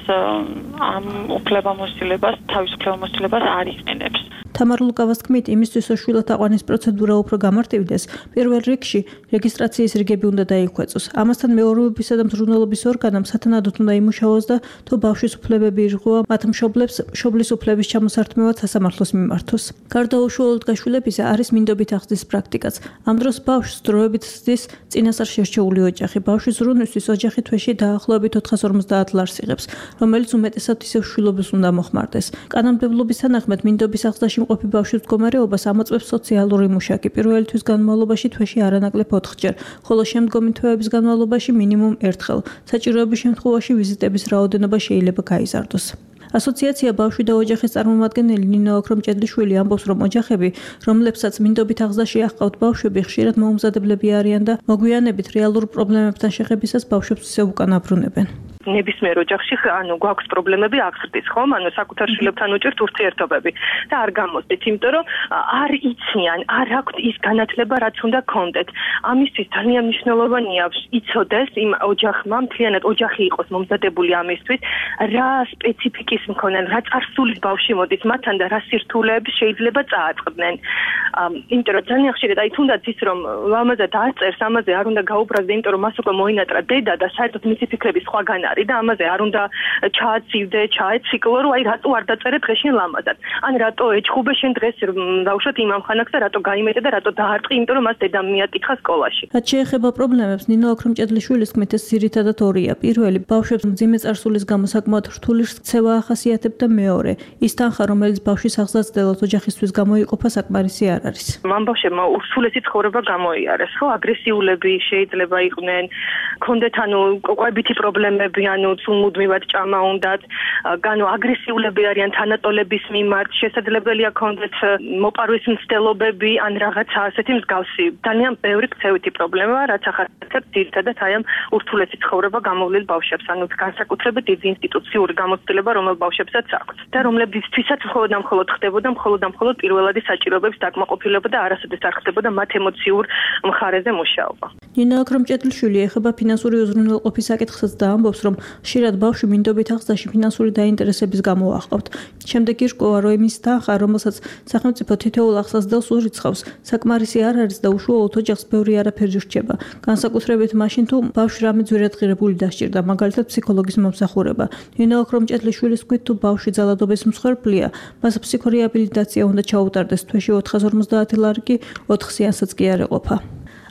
ამ უფლებამოსილებას, თავის უფლებამოსილებას არ იყენებს. თამარ ლუკავას თქმით, იმისთვის, რომ შვილად აყვანის პროცედურა უფრო გამარტივდეს, პირველ რიგში რეგისტრაციის რიგები უნდა დაიხვეწოს. ამასთან მეურვეობისა და მზრუნველობის ორგანომ სათანადოდ უნდა იმუშაოს და თუ ბავშვის უფლებები ირღვევა, მათ მშობლებს მშობლის უფლების ჩამოსართმევად სასამართლოს მიმართოს. გარდა უშუალოდ გაშვილებისა არის მინდობით აღზრდის პრაქტიკაც. ამ დროს ბავშვს დროებით ზრდის წინასწარ შერჩეული ოჯახი. ბავშვის ზრუნვისთვის ოჯახი თვეში დაახლოებით ოთხას ორმოცდაათ ლარს იღებს, რომელიც უმეტესად ისევ შვილობის უნდა მოხმარდეს. კანონმდებლობის თანახმად მინდობის აღზრდაში მყოფი ბავშვის მდგომარეობას ამოწმებს სოციალური მუშაკი. პირველი თვის განმავლობაში თვეში არანაკლებ ოთხჯერ, ხოლო შემდგომი თვეების განმავლობაში მინიმუმ ერთხელ. საჭიროების შემთხვევაში ვიზიტების რაოდენობა შეიძლება გაიზარდოს. ასოციაცია ბავშვი და ოჯახის წარმომადგენელი ნინო ოქრომჭედლიშვილი ამბობს, რომ ოჯახები, რომლებსაც მინდობით აღზრდაში აჰყავთ ბავშვები, ხშირად მოუმზადებლები არიან და მოგვიანებით რეალურ პრობლემებთან შეხებისას ბავშვებს ისევ უკან აბრუნებენ. ნებისმიერ ოჯახში ანუ გვაქვს პრობლემები აღზრდის, ხომ? ანუ საკუთარ შვილებთან უჭირთ ურთიერთობები და არ გამოსდით, იმიტომ რომ არ იციან, არ აქვთ ის განათლება, რაც უნდა კონდეთ. ამისთვის ძალიან მნიშვნელოვანია იცოდეს იმ ოჯახმა, მთლიანად ოჯახი იყოს მომზადებული ამისთვის, რა სპეციფიკის მქონენ, რა წარსულის ბავშვი მოდის მათთან და რა სირთულეებს შეიძლება წააწყდნენ. იმიტომ რომ ძალიან ხშირად აი თუნდაც ის რომ ლამაზად დაწერს, ამაზე არ უნდა გაუბრაზდე, იმიტომ რომ მას უკვე მოინატრა დედა და საერთოდ მისი ფიქრები სხვაგან არის და ამაზე არ უნდა ჩააცივდე, ჩაეციკლო, რომ აი რატო არ დაწერე დღეში ლამაზად. ან რატო ეჭხუბე შენ დღეს დავუშვათ იმ ამხანაგს და რატო გაიმეტე და რატო დაარტყი, იმიტომ რომ მას დედამ მიაკითხა სკოლაში. რაც შეეხება პრობლემებს, ნინო ოქრომჭედლიშვილის თქმით, ეს ძირითადად ორია. პირველი, ბავშვებს მძიმე წარსულის გამო საკმაოდ რთული ქცევა ახასიათებთ და მეორე, ის თანხა, რომელიც ბავშვის აღზრდას ოჯახისთვის გამოიყოფა, საკმარისი არ არის. ამ ბავშვებმა ურთულესი ცხოვრება გამოიარეს, ხო? აგრესიულები შეიძლება იყვნენ, ქონდეთ ანუ ყვებითი პრობლემები, ანუ მუდმივად ჭამა უნდათ, ანუ აგრესიულები არიან თანატოლების მიმართ, შესაძლებელია ქონდეთ მოპარვის მცდელობები, ან რაღაცა ასეთი მსგავსი. ძალიან ბევრი ქცევითი პრობლემაა, რაც ახასიათებს ძირითადად აი ამ ურთულესი ცხოვრება გამოვლილ ბავშვებს, ანუ განსაკუთრებით დიდი ინსტიტუციური გამოცდილება, რომელ ბავშვებსაც აქვს და რომლებისთვისაც მხოლოდ და მხოლოდ ხდებოდა მხოლოდ და მხოლოდ პირველადი საჭიროებების დაკმაყოფილება და არასოდეს არ ხდებოდა მათ ემოციურ მხარეზე მუშაობა. ნინო ოქრომჭედლიშვილი ეხება ფინანსური უზრუნველყოფის საკითხსაც და ამბობს, რომ ხშირად ბავშვი მინდობით აღზრდაში ფინანსური დაინტერესების გამო აჰყავთ. შემდეგ ირკვევა, რომ იმის თანხა, რომელსაც სახელმწიფო თითოეულ აღსაზრდელს ურიცხავს, საკმარისი არ არის და უშუალოდ ოჯახს ბევრი არაფერი რჩება. განსაკუთრებით მაშინ, თუ ბავშვი რამე ძვირადღირებული დასჭირდა, მაგალითად ფსიქოლოგის მომსახურება. ნინო ოქრომჭედლიშვილის თქმით, თუ ბავშვი ძალადობის მსხვერპლია, მას ფსიქორეაბილიტაცია უნდა ჩაუტარდეს თვეში ოთხას ორმოცდაათი ლარი კი ოთხ სეანსაც კი არ ეყოფა.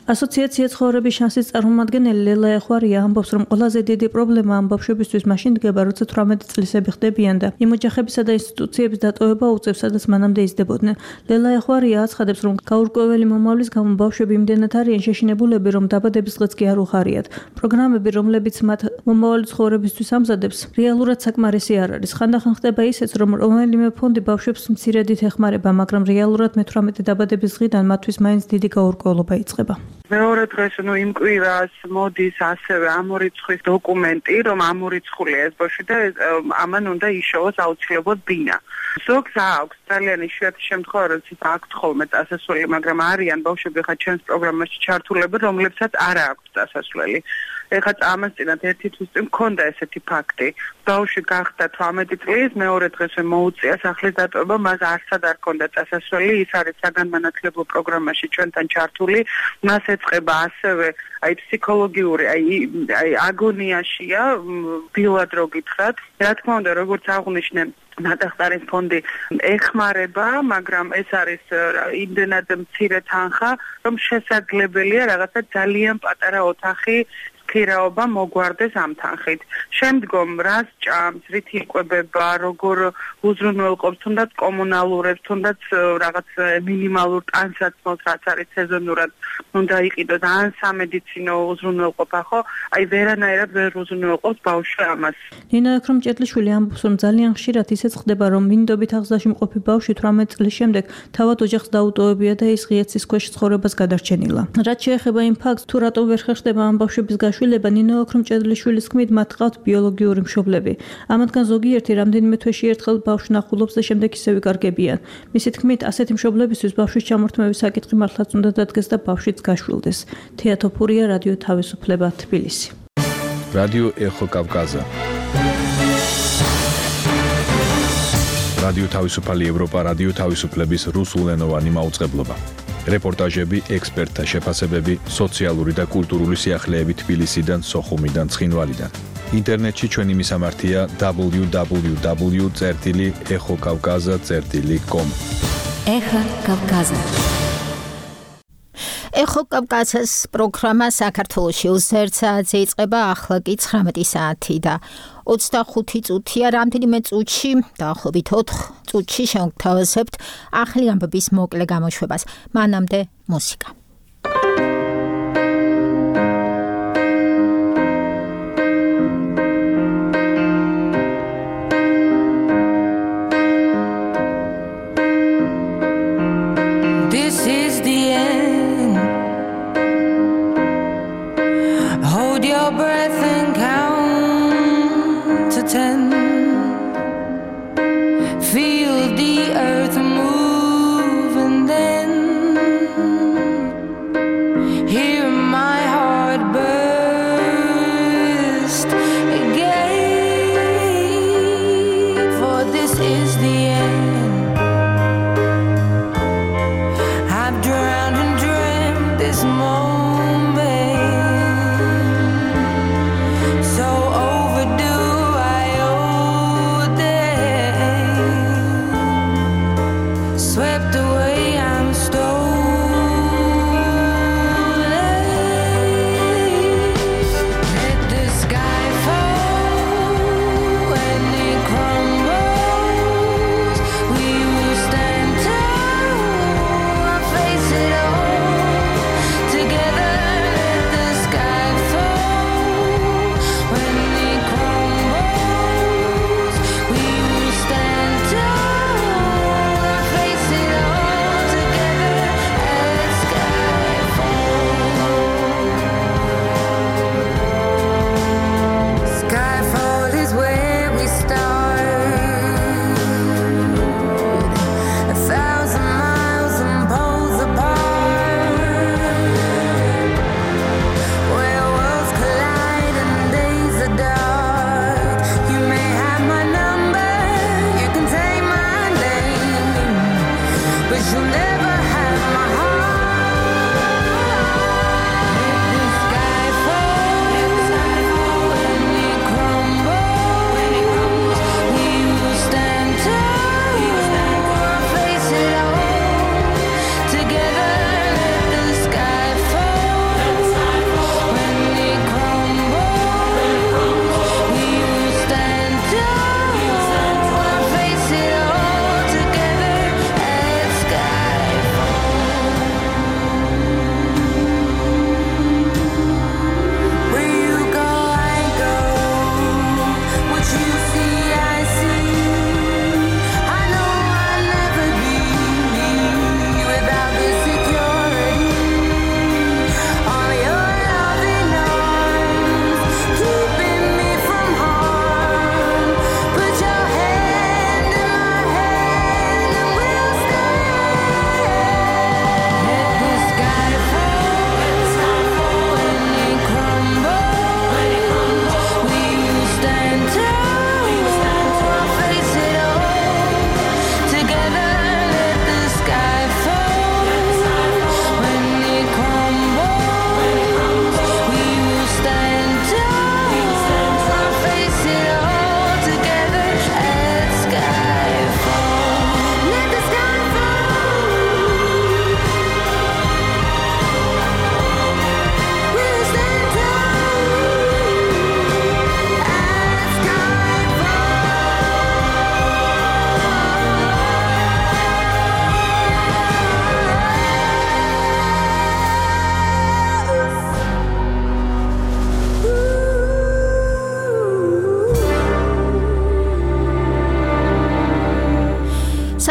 ასოციაცია ცხოვრების შანსის წარმომადგენელი ლელა ეხვარია ამბობს, რომ ყველაზე დიდი პრობლემა ამ ბავშვებისთვის მაშინ დგება, როცა თვრამეტი წლისები ხდებიან და იმ ოჯახებისა და ინსტიტუციების დატოვება უწევს, სადაც მანამდე იზრდებოდნენ. ლელა ეხვარია აცხადებს, რომ გაურკვეველი მომავლის გამო ბავშვები იმდენად არიან შეშინებულები, რომ დაბადების დღეც კი არ უხარიათ. პროგრამები, რომლებიც მათ მომავალი ცხოვრებისთვის ამზადებს, რეალურად საკმარისი არ არის. ხანდახან ხდება ისეც, რომ რომელიმე ფონდი ბავშვებს მცირედით ეხმარება, მაგრამ რეალურად მეთვრამეტე დაბადების დღიდან მათთვის მაინც დიდი გაურკვევლობა იწყება. მეორე დღეს ნუ იმ კვირას მოდის ასევე ამ რიცხვის დოკუმენტი, რომ ამ რიცხვია ეს ბავშვი და ამან უნდა იშოვოს აუცილებლად ბინა. ზოგს აქვს ძალიან იშვიათი შემთხვევა, როდესაც აქვს ხოლმე წასასვლელი, მაგრამ არიან ბავშვები ხა ჩვენს პროგრამაში ჩართულები, რომლებსაც არ აქვს წასასვლელი. ეხლა წამასწინათ ერთი თვის წინ მქონდა ესეთი ფაქტი. ბავშვი გახდა თვრამეტი წლის, მეორე დღესვე მოუწია სახლის დატოვება, მას არსად არ ჰქონდა წასასვლელი, ის არის საგანმანათლებლო პროგრამაში ჩვენთან ჩართული. მას ეწყება ასევე აი ფსიქოლოგიური, აი აი აგონიაშია, დილად რო გითხრათ. რა თქმა უნდა, როგორც აღვნიშნე, ნატახტარის ფონდი ეხმარება, მაგრამ ეს არის იმდენად მცირე თანხა, რომ შესაძლებელია რაღაცა ძალიან პატარა ოთახი ქირაობა მოგვარდეს ამ თანხით. შემდგომ რას ჭამს, რით იკვებება, როგორ უზრუნველყოფს, თუნდაც კომუნალურებს, თუნდაც რაღაც მინიმალურ ტანსაცმელს, რაც არის სეზონურად უნდა იყიდოს, ან სამედიცინო უზრუნველყოფა, ხო? აი ვერანაირად ვერ უზრუნველყოფს ბავშვი ამას. ნინა ექრომჭედლიშვილი ამბობს, რომ ძალიან ხშირად ისეც ხდება, რომ მინდობით აღზრდაში მყოფი ბავშვი თვრამეტ წლის შემდეგ თავად ოჯახს დაუტოვებია და ის ღია ცის ქვეშ ცხოვრებას გადარჩენილა. რაც შეეხება იმ ფაქტს, თუ რატომ ვერ ხერხდება ამ ბავშვების გაშვილება, ნინო ექრომჭედლიშვილის თქმით, მათ ყავთ ბიოლოგიური მშობლები. ამათგან ზოგიერთი რამდენიმე თვეში ერთხელ ბავშვს ნახულობს და შემდეგ ისე ვიკარგებიან. მისი თქმით, ასეთი მშობლებისთვის ბავშვის ჩამორთმევის საკითხი მართლაც უნდა დადგეს და ბავშვიც გაშვილდეს. თეატოფურია, რადიო თავისუფლება, თბილისი. რადიო ეხო კავკაზა. რადიო თავისუფალი ევროპა, რადიო თავისუფლების რუსულენოვანი მაუწყებლობა. რეპორტაჟები, ექსპერტთა შეფასებები, სოციალური და კულტურული სიახლეები თბილისიდან, სოხუმიდან, ცხინვალიდან. ინტერნეტში ჩვენი მისამართია დაბლიუ დაბლიუ დაბლიუ წერტილი ეხო კავკაზა წერტილი კომ. ეხო კავკაზა. ეხო კავკაზას პროგრამა საქართველოში უსერთ საათზე იწყება, ახლა კი ცხრამეტი საათი და ოცდახუთი წუთია. რამდენიმე წუთში, დაახლოებით ოთხ წუთში შევთავაზებთ ახალი ამბების მოკლე გამოშვებას. მანამდე მუსიკა. This moment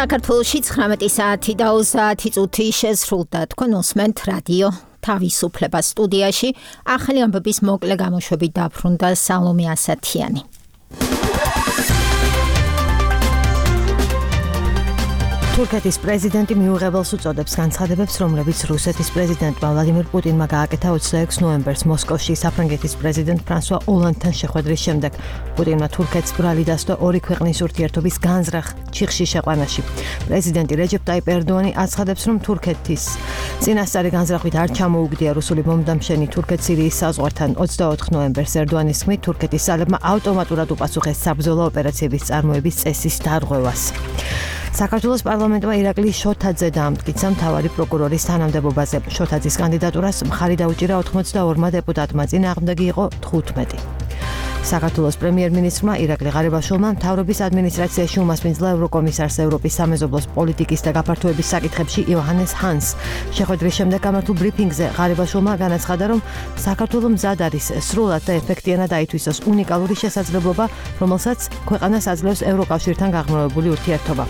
საქართველოში ცხრამეტი საათი და ოცდაათი წუთი შესრულდა. თქვენ უსმენთ რადიო თავისუფლება. სტუდიაში ახალი ამბების მოკლე გამოშვებით დაბრუნდა სალომე ასათიანი. თურქეთის პრეზიდენტი მიუღებელს უწოდებს განცხადებებს, რომლებიც რუსეთის პრეზიდენტმა ვლადიმირ პუტინმა გააკეთა ოცდაექვსი ნოემბერს მოსკოვში საფრანგეთის პრეზიდენტ ფრანსუა ოლანდთან შეხვედრის შემდეგ. პუტინმა თურქეთს ბრალი დასდო ორი ქვეყნის ურთიერთობის განზრახ ჩიხში შეყვანაში. პრეზიდენტი რეჯეპ ტაიპ ერდოანი აცხადებს, რომ თურქეთის წინასწარი განზრახვით არ ჩამოუგდია რუსული მომდამშენი თურქეთ-სირიის საზღვართან. ოცდაოთხი ნოემბერს ერდოანის თქმით, თურქეთის ძალებმა ავტომატურად უპასუხეს საბრძოლო ოპერაციების წარმოების წესის დარღვევას. საქართველოს პარლამენტმა ირაკლი შოთაძე დაამტკიცა მთავარი პროკურორის თანამდებობაზე. შოთაძის კანდიდატურას მხარი დაუჭირა ოთხმოცდაორმა დეპუტატმა, წინააღმდეგი იყო თხუთმეტი. საქართველოს პრემიერ-მინისტრმა ირაკლი ღარიბაშვილმა მთავრობის ადმინისტრაციაში უმასპინძლა ევროკომისარს ევროპის სამეზობლოს პოლიტიკის და გაფართოების საკითხებში იოჰანეს ჰანს. შეხვედრის შემდეგ გამართულ ბრიფინგზე ღარიბაშვილმა განაცხადა, რომ საქართველო მზად არის სრულად და ეფექტიანად აითვისოს უნიკალური შესაძლებლობა, რომელსაც ქვეყანას აძლევს ევროკავშირთან გაღრმავებული ურთიერთობა.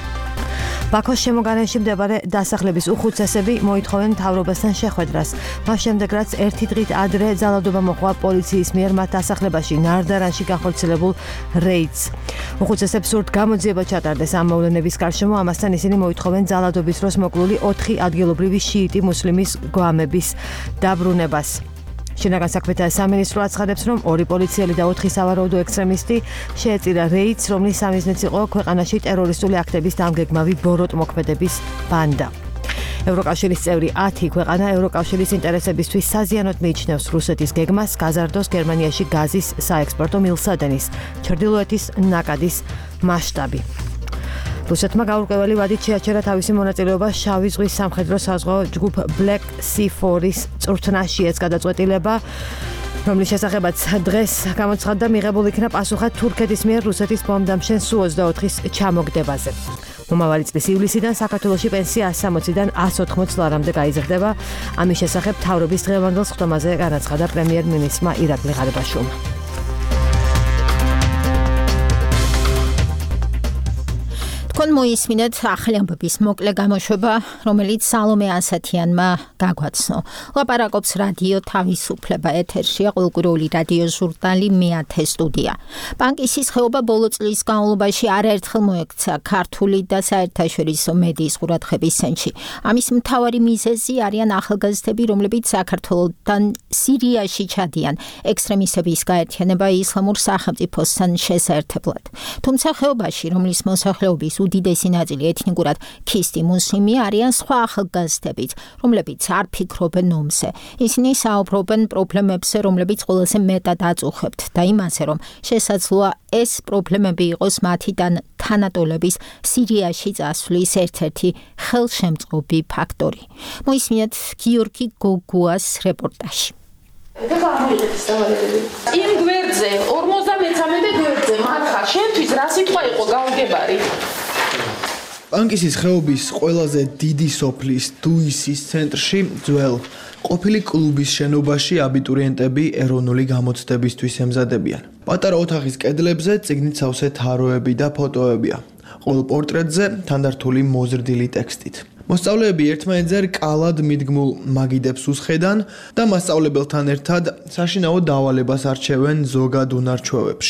ბაქოს შემოგარენში მდებარე დასახლების უხუცესები მოითხოვენ მთავრობასთან შეხვედრას. მას შემდეგ, რაც ერთი დღით ადრე ძალადობა მოყვა პოლიციის მიერ მათ დასახლებაში ნარდარანში განხორციელებულ რეიდს. უხუცესებს სურთ გამოძიება ჩატარდეს ამ მოვლენების გარშემო, ამასთან ისინი მოითხოვენ ძალადობის დროს მოკლული ოთხი ადგილობრივი შიიტი მუსლიმის გვამების დაბრუნებას. შინაგან საქმეთა სამინისტრო აცხადებს, რომ ორი პოლიციელი და ოთხი სავარაუდო ექსტრემისტი შეეწირა რეიდს, რომლის სამიზნეც იყო ქვეყანაში ტერორისტული აქტების დამგეგმავი ბოროტმოქმედების ბანდა. ევროკავშირის წევრი ათი ქვეყანა ევროკავშირის ინტერესებისთვის საზიანოდ მიიჩნევს რუსეთის გეგმას გაზარდოს გერმანიაში გაზის საექსპორტო მილსადენის ჩრდილოეთის ნაკადის მასშტაბი. რუსეთმა გაურკვეველი ვადით შეაჩერა თავისი მონაწილეობა შავი ზღვის სამხედრო საზღვაო ჯგუფ Black Sea Force წვრთნაში. ეს გადაწყვეტილება, რომლის შესახებაც დღეს გამოცხადდა, მიღებულ იქნა პასუხად თურქეთის მიერ რუსეთის ბომბდამშენ სუ ოცდაოთხის ჩამოგდებაზე. მომავალი წლის ივლისიდან საქართველოში პენსია ასი სამოციდან ასი ოთხმოცი ლარამდე გაიზრდება. ამის შესახებ მთავრობის დღევანდელ სხდომაზე განაცხადა პრემიერ-მინისტრმა ირაკლი ღარიბაშვილმა. თქვენ მოისმინეთ ახალი ამბების მოკლე გამოშვება, რომელიც სალომე ასათიანმა გაგვაცნო. ლაპარაკობს რადიო თავისუფლება, ეთერშია ყოველკვირეული რადიო ჟურნალი მეათე სტუდია. პანკისის ხეობა ბოლო წლის განმავლობაში არაერთხელ მოექცა ქართული და საერთაშორისო მედიის ყურადღების ცენტრში. ამის მთავარი მიზეზი არიან ახალგაზრდები, რომლებიც საქართველოსთან სირიაში ჩადიან ექსტრემისტების გაერთიანება ისლამურ სახელმწიფოსთან შესაერთებლად. თუმცა ხეობაში, რომლის მოსახლეობის უდიდესი ნაწილი ეთნიკურად ქისტი მუსლიმი არიან, სხვა ახალგაზრდებიც, რომლებიც არ ფიქრობენ ომზე. ისინი საუბრობენ პრობლემებზე, რომლებიც ყველაზე მეტად აწუხებთ და იმაზე, რომ შესაძლოა ეს პრობლემები იყოს მათიდან თანატოლების სირიაში წასვლის ერთ-ერთი ხელშემწყობი ფაქტორი. მოისმინეთ გიორგი გოგუას რეპორტაჟი. იმ გვერდზე ორმოცდამეცამეტე გვერდზე მარხა შენთვის რა სიტყვა იყო გაუგებარი? პანკისის ხეობის ყველაზე დიდი სოფლის დუისის ცენტრში ძველ ყოფილი კლუბის შენობაში აბიტურიენტები ეროვნული გამოცდებისთვის ემზადებიან. პატარა ოთახის კედლებზე წიგნით სავსე თაროები და ფოტოებია. ყოველ პორტრეტზე თანდართული მოზრდილი ტექსტით. მოსწავლეები ერთმანეთზე რკალად მიდგმულ მაგიდებს უსხედან და მასწავლებელთან ერთად საშინაო დავალებას არჩევენ ზოგად უნარჩვევებში.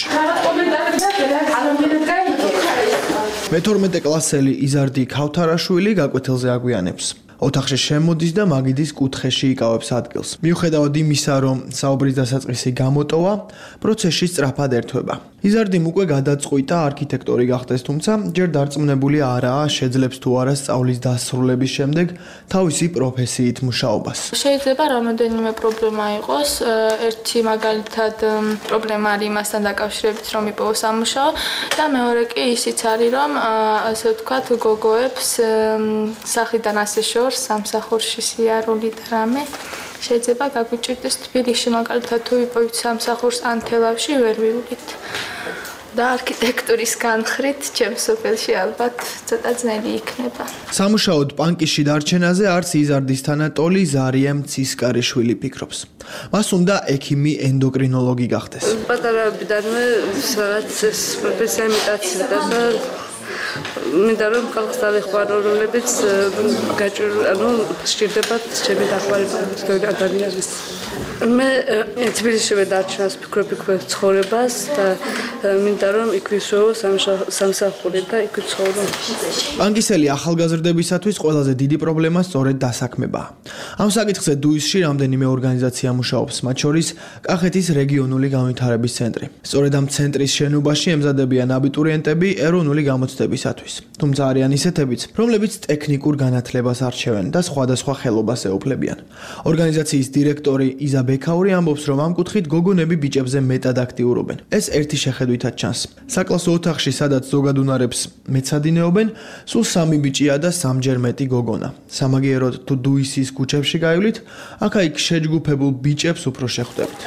მეთორმეტე კლასელი იზარდი ქავთარაშვილი გაკვეთილზე აგვიანებს. ოთახში შემოდის და მაგიდის კუთხეში იკავებს ადგილს. მიუხედავად იმისა, რომ საუბრის დასაწყისი გამოტოვა, პროცესში სწრაფად ერთვება. იზარდიმ უკვე გადაწყვიტა არქიტექტორი გახდეს, თუმცა ჯერ დარწმუნებული არაა, შეძლებს თუ არა სწავლის დასრულების შემდეგ თავისი პროფესიით მუშაობას. შეიძლება რამოდენიმე პრობლემა იყოს. ერთი მაგალითად პრობლემა არის იმასთან დაკავშირებით, რომ იპოვო სამუშაო და მეორე კი ისიც არის, რომ ასე ვთქვათ, გოგოებს სახლიდან ასე შორს სამსახურში სიარული და რამე შეიძლება გაგვიჭირდეს თბილისში, მაგალითად თუ იპოვით სამსახურს ან თელავში ვერ ვივლით. და არქიტექტურის განხრით ჩემს სოფელში ალბათ ცოტა ძნელი იქნება. სამუშაოდ პანკისში დარჩენაზე არც იზარდის თანატოლი ზარია მცისკარიშვილი ფიქრობს. მას უნდა ექიმი ენდოკრინოლოგი გახდეს. პატარაობიდანვე რაღაც ეს პროფესია მიტაცდა და მინდა რომ ხალხს დავეხმარო, რომლებიც გაჭირ, ანუ სჭირდებათ ჩემი დახმარება ადამიანის. მე თბილისშივე დარჩენას ფიქრობ იქ ცხოვრებას და მინდა რომ იქ ვისვეო სამსახური და იქ ვიცხოვრო. პანკისელი ახალგაზრდებისათვის ყველაზე დიდი პრობლემა სწორედ დასაქმებაა. ამ საკითხზე დუისში რამდენიმე ორგანიზაცია მუშაობს, მათ შორის კახეთის რეგიონული განვითარების ცენტრი. სწორედ ამ ცენტრის შენობაში ემზადებიან აბიტურიენტები ეროვნული გამოცდებისათვის. თუმცა არიან ისეთებიც, რომლებიც ტექნიკურ განათლებას არჩევენ და სხვადასხვა ხელობას ეუფლებიან. ორგანიზაციის დირექტორი იზა ბექაური ამბობს, რომ ამ კუთხით გოგონები ბიჭებზე მეტად აქტიურობენ. ეს ერთი შეხედვითაც ჩანს. საკლასო ოთახში, სადაც ზოგად უნარებს მეცადინეობენ, სულ სამი ბიჭია და სამჯერ მეტი გოგონა. სამაგიეროდ თუ დუისის ქუჩებში გაივლით, აქა-იქ შეჯგუფებულ ბიჭებს უფრო შეხვდებით.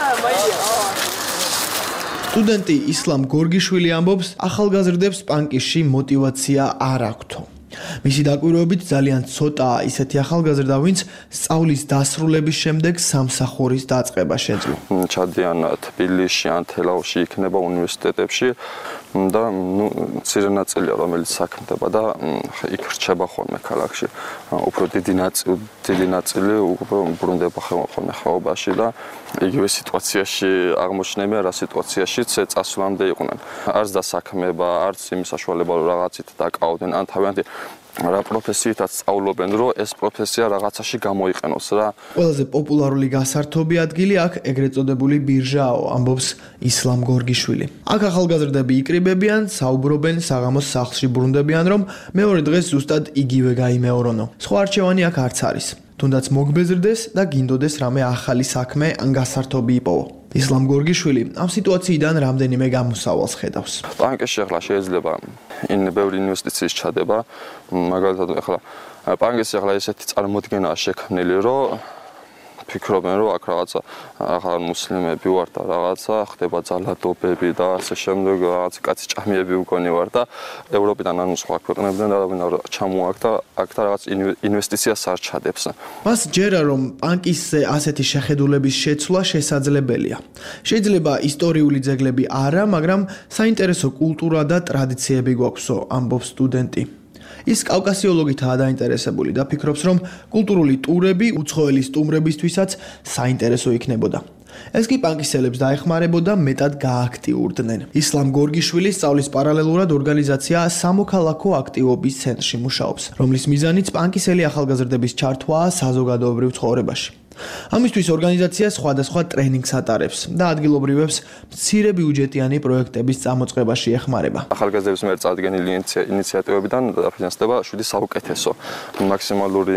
სტუდენტი ისლამ გორგიშვილი ამბობს, ახალგაზრდებს პანკისში мотиваცია არ აქვთო. მისი დაკვირვებით ძალიან ცოტაა ისეთი ახალგაზრდა, ვინც სწავლის დასრულების შემდეგ სამსახურის დაწყება შეძლო. ჩადიან თბილისში ან თელავში იქნება უნივერსიტეტებში და ნუ მცირე ნაწილია რომელიც საქმდება და იქ რჩება ხოლმე ქალაქში. უფრო დიდი ნაწილი დიდი ნაწილი უფრო ბრუნდება ხოლმე ხეობაში და იგივე სიტუაციაში აღმოჩნდება რა სიტუაციაშიც წასვლამდე იყვნენ. არც დასაქმება, არც იმის საშუალება რომ რაღაცით დაკავდნენ ან თავიანთი რა პროფესიითაც სწავლობენ, რომ ეს პროფესია რაღაცაში გამოიყენოს რა. ყველაზე პოპულარული გასართობი ადგილი აქ ეგრეთ წოდებული ბირჟაო, ამბობს ისლამ გორგიშვილი. აქ ახალგაზრდები იკრიბებიან, საუბრობენ, საღამოს სახლში ბრუნდებიან, რომ მეორე დღეს ზუსტად იგივე გაიმეორონო. სხვა არჩევანი აქ არც არის. თუნდაც მოგბეზრდეს და გინდოდეს რამე ახალი საქმე ან გასართობი იპოვო. ისლამ გორგიშვილი ამ სიტუაციიდან რამდენიმე გამოსავალს ხედავს. პანკისში ახლა შეიძლება იმ ბევრი ინვესტიციის ჩადება, მაგალითად ახლა პანკისში ახლა ესეთი წარმოდგენაა შექმნილი, რომ ფიქრობენ, რომ აქ რაღაცა ახლა მუსლიმები ვარ და რაღაცა ხდება ძალადობები და ასე შემდეგ, რაღაც კაცი ჭამიები მგონი ვარ და ევროპიდან ანუ სხვა ქვეყნებიდან და ჩამოაქვს და აქ და რაღაც ინვესტიციას არ ჩადებს. მას ჯერა რომ პანკისზე ასეთი შეხედულების შეცვლა შესაძლებელია. შეიძლება ისტორიული ძეგლები არა, მაგრამ საინტერესო კულტურა და ტრადიციები გვაქვსო, ამბობს სტუდენტი. ის კავკასიოლოგითაა დაინტერესებული და ფიქრობს, რომ კულტურული ტურები უცხოელი სტუმრებისთვისაც საინტერესო იქნებოდა. ეს კი პანკისელებს დაეხმარებოდა მეტად გააქტიურდნენ. ისლამ გორგიშვილი სწავლის პარალელურად ორგანიზაცია სამოქალაქო აქტივობის ცენტრში მუშაობს, რომლის მიზანიც პანკისელი ახალგაზრდების ჩართვაა საზოგადოებრივ ცხოვრებაში. ამისთვის ორგანიზაცია სხვადასხვა ტრენინგს ატარებს და ადგილობრივებს მცირე ბიუჯეტიანი პროექტების წამოწყებაში ეხმარება. ახალგაზრდების მიერ წარდგენილი ინიციატივებიდან დაფინანსდება შვიდი საუკეთესო. მაქსიმალური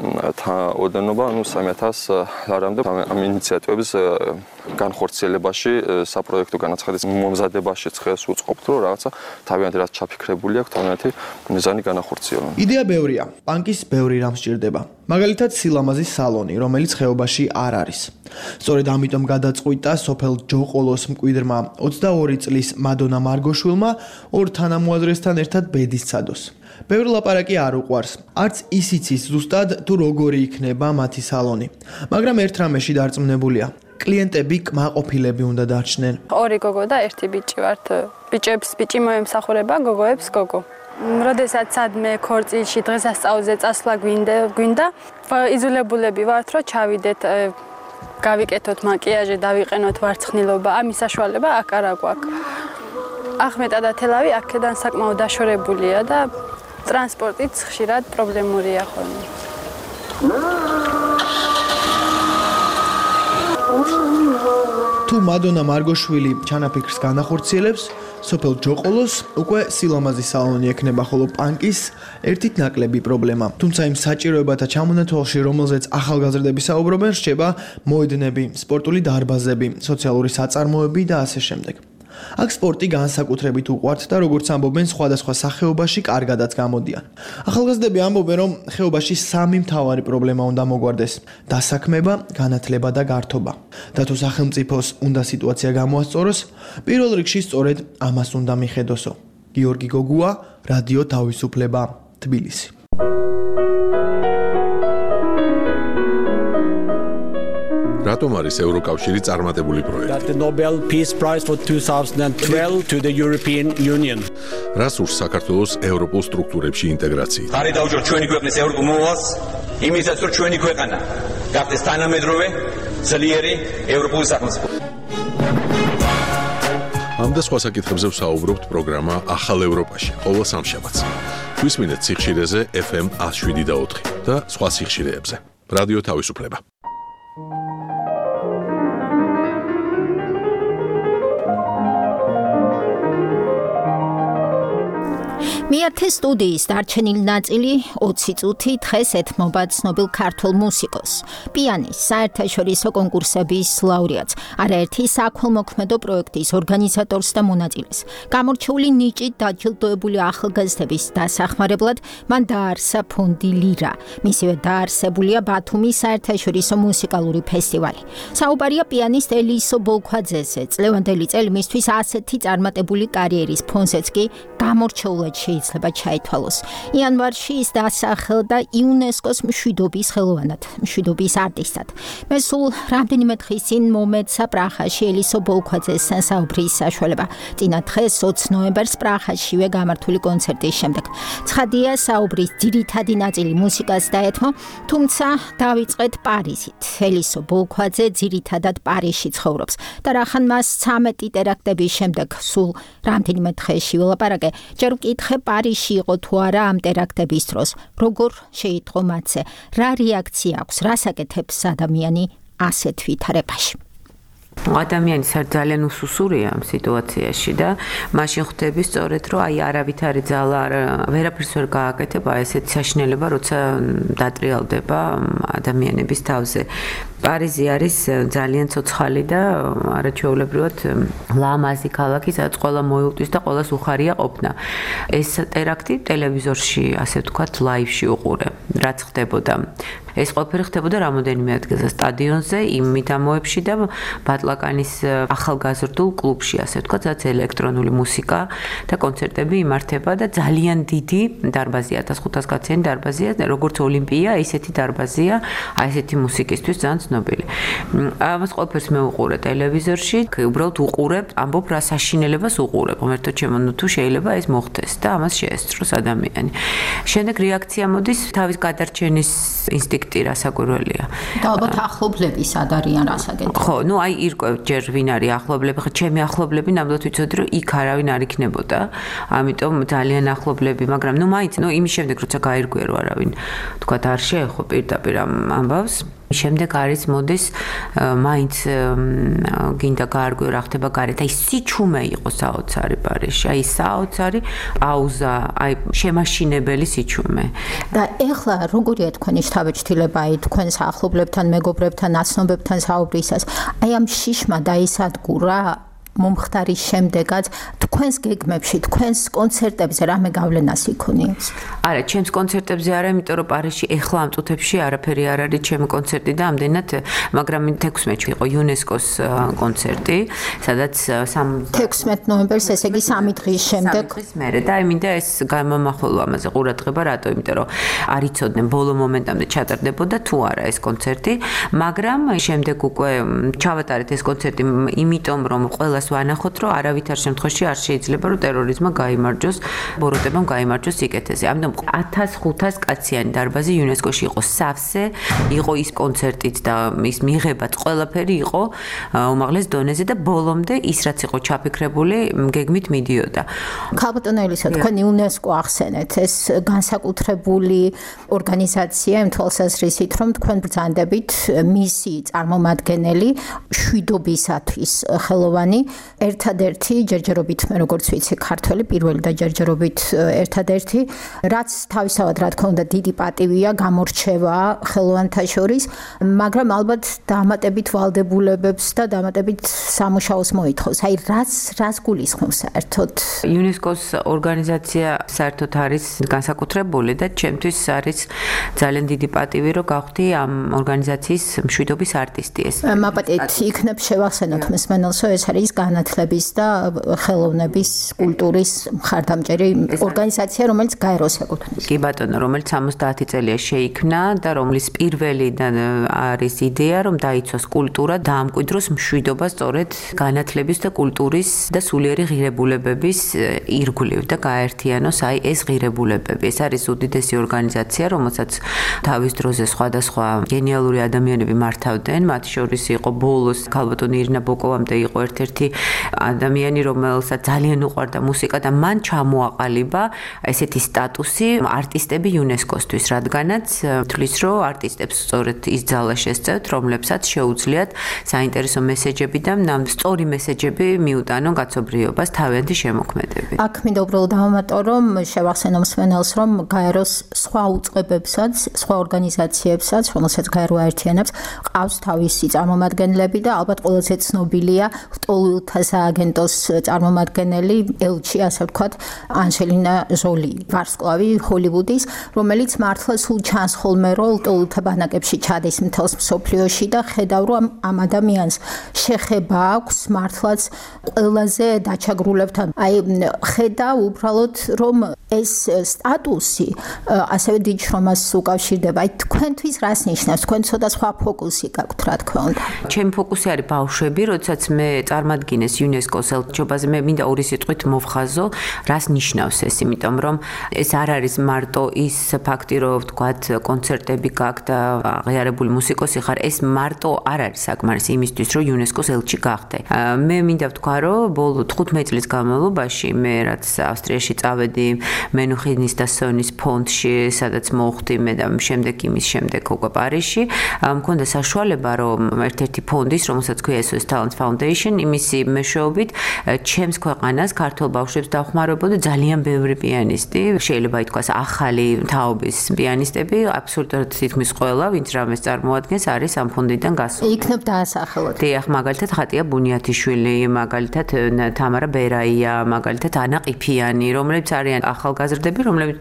ოდენობა, ну სამი ათასი ლარამდე ამ ინიციატივების განხორციელებაში, საპროექტო განაცხადის მომზადებაში ცხელს უწყობთ, რომ რაღაცა თავიანთი რაც ჩაფიქრებული აქვს, თავიანთი მიზანი განახორციელონ. იდეა ბევრია, პანკის ბევრი რამ სჭირდება. მაგალითად, სილამაზის სალონი, რომელიც ხეობაში არ არის. სწორედ ამიტომ გადაწყვიტა სოფელ ჯოყოლოს მკვიდრმა ოცდაორი წლის მადონა მარგოშვილმა ორ თანამოაზრესთან ერთად ბედის ცადოს. ბევრი ლაპარაკი არ უყვარს, არც ის იცის ზუსტად თუ როგორი იქნება მათი სალონი, მაგრამ ერთ რამეში დარწმუნებულია. კლიენტები კმაყოფილები უნდა დარჩნენ. ორი გოგო და ერთი ბიჭი ვართ. ბიჭებს ბიჭი მოემსახურება, გოგოებს გოგო. როდესაც სადმე ქორწილში დღესასწაულზე წასვლა გვინდა, გვინდა, იძულებულები ვართ, რომ ჩავიდეთ, გავიკეთოთ მაკიაჟი, დავიყენოთ ვარცხნილობა, ამის საშუალება აქ არ აგვაქვს. ახმეტა და თელავი აქედან საკმაოდ დაშორებულია და ტრანსპორტიც ხშირად პრობლემურია ხოლმე. თუ მადონა მარგოშვილი ჩანაფიქრს განახორციელებს, სოფელ ჯოყოლოს უკვე სილამაზის სალონი ექნება, ხოლო პანკის ერთით ნაკლები პრობლემა. თუმცა იმ საჭიროებათა ჩამონათვალში, რომელზეც ახალგაზრდები საუბრობენ, რჩება მოედნები, სპორტული დარბაზები, სოციალური საწარმოები და ასე შემდეგ. აქ სპორტი განსაკუთრებით უყვართ და როგორც ამბობენ, სხვადასხვა სახეობაში კარგადაც გამოდიან. ახალგაზრდები ამბობენ, რომ ხეობაში სამი მთავარი პრობლემა უნდა მოგვარდეს: დასაქმება, განათლება და გართობა. და თუ სახელმწიფოს უნდა სიტუაცია გამოასწოროს, პირველ რიგში სწორედ ამას უნდა მიხედოსო. გიორგი გოგუა, რადიო თავისუფლება, რატომ არის ევროკავშირი წარმატებული პროექტი? The Nobel Peace Prize for twenty twelve to the European Union. რას ურს საქართველოს ევროპულ სტრუქტურებში ინტეგრაცია? ხარი დაუჭირ ჩვენი ქვეყნის ევროპულ მოვალს, იმისაც რომ ჩვენი ქვეყანა გახდეს თანამედროვე, ძლიერი ევროპული სახელმწიფო. ამ და სხვა საკითხებზე ვსაუბრობთ პროგრამა ახალ ევროპაში, ყოველ სამშაბათს. გვისმინეთ სიხშირეზე F M one oh seven და ოთხი და სხვა სიხშირეებზე. რადიო თავისუფლება. მეათე სტუდიის დარჩენილი ნაწილი ოცი წუთი დღეს ეთმობა ცნობილ ქართულ მუსიკოს, პიანის საერთაშორისო კონკურსების ლაურეატს, არაერთი საქველმოქმედო პროექტის ორგანიზატორს და მონაწილეს. გამორჩეული ნიჭით დაჯილდოებული ახალგაზრდების დასახმარებლად მან დაარსა ფონდი ლირა. მისივე დაარსებულია ბათუმის საერთაშორისო მუსიკალური ფესტივალი. საუბარია პიანისტ ელისო ბოლქვაძეზე. წლევანდელი წელი მისთვის ასეთი წარმატებული კარიერის ფონზეც კი გამორჩეულად შეიძლება ჩაითვალოს. იანვარში ის დასახელდა იუნესკოს მშვიდობის ხელოვანად, მშვიდობის არტისტად. მე სულ რამდენიმე დღის წინ მომეცა პრაღაში ელისო ბოლქვაძესთან საუბრის საშუალება. წინა დღეს ოცი ნოემბერს პრაღაშივე გამართული კონცერტის შემდეგ. ცხადია, საუბრის ძირითადი ნაწილი მუსიკას დაეთმო, თუმცა დავიწყეთ პარიზით. ელისო ბოლქვაძე ძირითადად პარიზში ცხოვრობს და რახან მას ცამეტი ტერაქტების შემდეგ სულ რამდენიმე დღეში ველაპარაკე, ჯერ ვკითხე პარიზში იყო თუ არა ამ ტერაქტების დროს, როგორ შეიტყო მათზე, რა რეაქცია აქვს, რას აკეთებს ადამიანი ასეთ ვითარებაში. ადამიანი ძალიან უსუსურია ამ სიტუაციაში და მაშინ ხვდები სწორედ რომ აი არავითარი ძალა ვერაფერს ვერ გააკეთებ აი ესეთი საშინელება როცა დატრიალდება ადამიანების თავზე. პარიზი არის ძალიან ცოცხალი და არაჩვეულებრივად ლამაზი ქალაქი, სადაც ყველა მოიუტვის და ყველას უხარია ყოფნა. ეს ტერაქტი ტელევიზორში, ასე ვთქვათ, ლაივში უყურე, რაც ხდებოდა. ეს ყველაფერი ხდებოდა რამოდენიმე ადგილზე სტადიონზე, იმ მიდამოებში და ბატლაკანის ახალგაზრდულ კლუბში, ასე ვთქვათ, სადაც ელექტრონული მუსიკა და კონცერტები იმართება და ძალიან დიდი დარბაზია, ათას ხუთას კაციანი დარბაზია, როგორც ოლიმპია, ისეთი დარბაზია, აი ესეთი მუსიკისთვის ძალიან ცნობილი. ამას ყველაფერს მე უყურე ტელევიზორში, უბრალოდ უყურებ, ამბობ რა საშინელებას უყურებ, ღმერთო ჩემო, ნუ თუ შეიძლება ეს მოხდეს და ამას შეესწროს ადამიანი. შემდეგ რეაქცია მოდის თავის გადარჩენის ინსტინქტი რასაკვირველია. და ალბათ ახლობლები სად არიან რასაკეთებ? ხო, ნუ აი ირკვევ ჯერ ვინ არის ახლობლები, ხო ჩემი ახლობლები ნამდვილად ვიცოდი რომ იქ არავინ არ იქნებოდა. ამიტომ ძალიან ახლობლები, მაგრამ ნუ მაინც, ნუ იმის შემდეგ როცა გაირკვია რომ არავინ თქვა არ შეეხო პირდაპირ ამ ამბავს. შემდეგ არის მოდის მაინც გინდა გაარკვიო რა ხდება გარეთ. აი სიჩუმე იყო საოცარი პარიზში. აი საოცარი პაუზა, აი შემაშინებელი სიჩუმე. და ეხლა როგორია თქვენი შთაბეჭდილება აი თქვენს ახლობლებთან, მეგობრებთან, აცნობებთან საუბრისას? აი ამ შიშმა დაისადგურა მომხდარის შემდეგაც თქვენს გეგმებში, თქვენს კონცერტებზე რამე გავლენას იქონიებს? არა, ჩემს კონცერტებზე არა, იმიტომ რომ პარიზში ეხლა ამ წუთებში არაფერი არ არის ჩემი კონცერტი და ამდენად, მაგრამ თექვსმეტში იყო იუნესკოს კონცერტი, სადაც თექვსმეტ ნოემბერს, ესე იგი სამი დღის შემდეგ. სამი დღის მერე და აი მინდა ეს გამომახვილო ამაზე ყურადღება, რატო? იმიტომ რომ არ იცოდნენ ბოლო მომენტამდე ჩატარდებოდა თუ არა ეს კონცერტი, მაგრამ შემდეგ უკვე ჩავატარეთ ეს კონცერტი, იმიტომ რომ ყველას ვანახოთ, რომ არავითარ შემთხვევაში არ შეიძლება რომ ტერორიზმმა გაიმარჯვოს, ბოროტებამ გაიმარჯვოს სიკეთეზე. ამიტომ ათას ხუთას კაციანი დარბაზი იუნესკოში იყო სავსე, იყო ის კონცერტიც და ის მიღებაც ყველაფერი იყო უმაღლეს დონეზე და ბოლომდე ის რაც იყო ჩაფიქრებული, გეგმით მიდიოდა. ქალბატონო ელისო, თქვენ იუნესკო ახსენეთ, ეს განსაკუთრებული ორგანიზაცია იმ თვალსაზრისით, რომ თქვენ ბრძანდებით მისი წარმომადგენელი შვიდობისათვის ხელოვანი, ერთადერთი ჯერჯერობით მე როგორც ვიცი ქართველი პირველი და ჯერჯერობით ერთადერთი, რაც თავისთავად რა თქმა უნდა დიდი პატივია, გამორჩევა ხელოვანთა შორის, მაგრამ ალბათ დამატებით ვალდებულებებს და დამატებით სამუშაოს მოითხოვს. აი რაც რაც გულისხმობს საერთოდ იუნესკოს ორგანიზაცია საერთოდ არის განსაკუთრებული და ჩემთვის არის ძალიან დიდი პატივი რომ გავხდი ამ ორგანიზაციის მშვიდობის არტისტი ეს. მაპატეთ იქნებ შევახსენოთ მსმენელსო, ეს არის განათლების და ხელოვნების ხელოვნების, კულტურის მხარდამჭერი ორგანიზაცია, რომელიც გაეროს ეკუთვნის. კი ბატონო, რომელიც ოცდაათი წელია შეიქმნა და რომლის პირველი არის იდეა, რომ დაიცვას კულტურა, დაამკვიდროს მშვიდობა სწორედ განათლების და კულტურის და სულიერი ღირებულებების ირგვლივ და გაერთიანოს აი ეს ღირებულებები. ეს არის უდიდესი ორგანიზაცია, რომელსაც თავის დროზე სხვადასხვა გენიალური ადამიანები მართავდნენ. მათ შორის იყო ბოლოს ქალბატონი ირინა ბოკოვამდე იყო ერთ-ერთი ადამიანი, რომელსაც ძალიან უყვარდა მუსიკა და მან ჩამოაყალიბა ესეთი სტატუსი არტისტები იუნესკოსთვის, რადგანაც თვლის, რომ არტისტებს სწორედ ის ძალა შესწევთ, რომლებსაც შეუძლიათ საინტერესო მესეჯები და სწორი მესეჯები მიუტანონ კაცობრიობას თავიანთი შემოქმედებით. აქ მინდა უბრალოდ დავამატო, რომ შევახსენო მსმენელს, რომ გაეროს სხვა უწყებებსაც, სხვა ორგანიზაციებსაც, რომელსაც გაერო აერთიანებს, ყავს თავისი წარმომადგენლები და ალბათ ყველაზე ცნობილია ლტოლვილთა სააგენტოს წარმომადგენელი ელჩი, ასე ვთქვათ, ანჟელინა ჟოლი, ვარსკვლავი ჰოლივუდის, რომელიც მართლა სულ ჩანს ხოლმე, რომ ლტოლვილთა ბანაკებში ჩადის მთელს მსოფლიოში და ხედავ, რომ ამ ადამიანს შეხება აქვს მართლაც ყველაზე დაჩაგრულებთან. აი ხედავ უბრალოდ, რომ ეს სტატუსი ასევე დიდ შრომას უკავშირდება. აი თქვენთვის რას ნიშნავს? თქვენ ცოტა სხვა ფოკუსი გაქვთ, რა თქმა უნდა. ჩემი ფოკუსი არის ბავშვები, როდესაც მე წარმადგინეს იუნესკოს ელჩობაზე, მე მინდა ორი სიტყვით მოვხაზო, რას ნიშნავს ეს, იმიტომ რომ ეს არ არის მარტო ის ფაქტი, რომ ვთქვათ, კონცერტები გაქვს და აღიარებული მუსიკოსი ხარ, ეს მარტო არ არის საკმარისი იმისთვის, რომ იუნესკოს ელჩი გახდე. მე მინდა ვთქვა, რომ ბოლო თხუთმეტ წლის განმავლობაში მე რაც ავსტრიაში წავედი მენუხინის და სონის ფონდში, სადაც მოვხვდი მე და შემდეგ იმის შემდეგ უკვე პარიზში, მქონდა საშუალება, რომ ერთ-ერთი ფონდის, რომელსაც ქვია ეს Talent Foundation, იმისი მეშვეობით ჩემს ქვეყანას ქართულ ბავშვებს დავხმარებოდა ძალიან ბევრი პიანისტი, შეიძლება ითქვას ახალი თაობის პიანისტები, აბსოლუტურად თითქმის ყველა, ვინც რამეს წარმოადგენს, არის ამ ფონდიდან გასული. იქნებ დაასახელოთ. დიახ, მაგალითად ხატია ბუნიათიშვილი, მაგალითად თამარა ბერაია, მაგალითად ანა ყიფიანი, რომლებიც არიან ახალგაზრდები, რომლებიც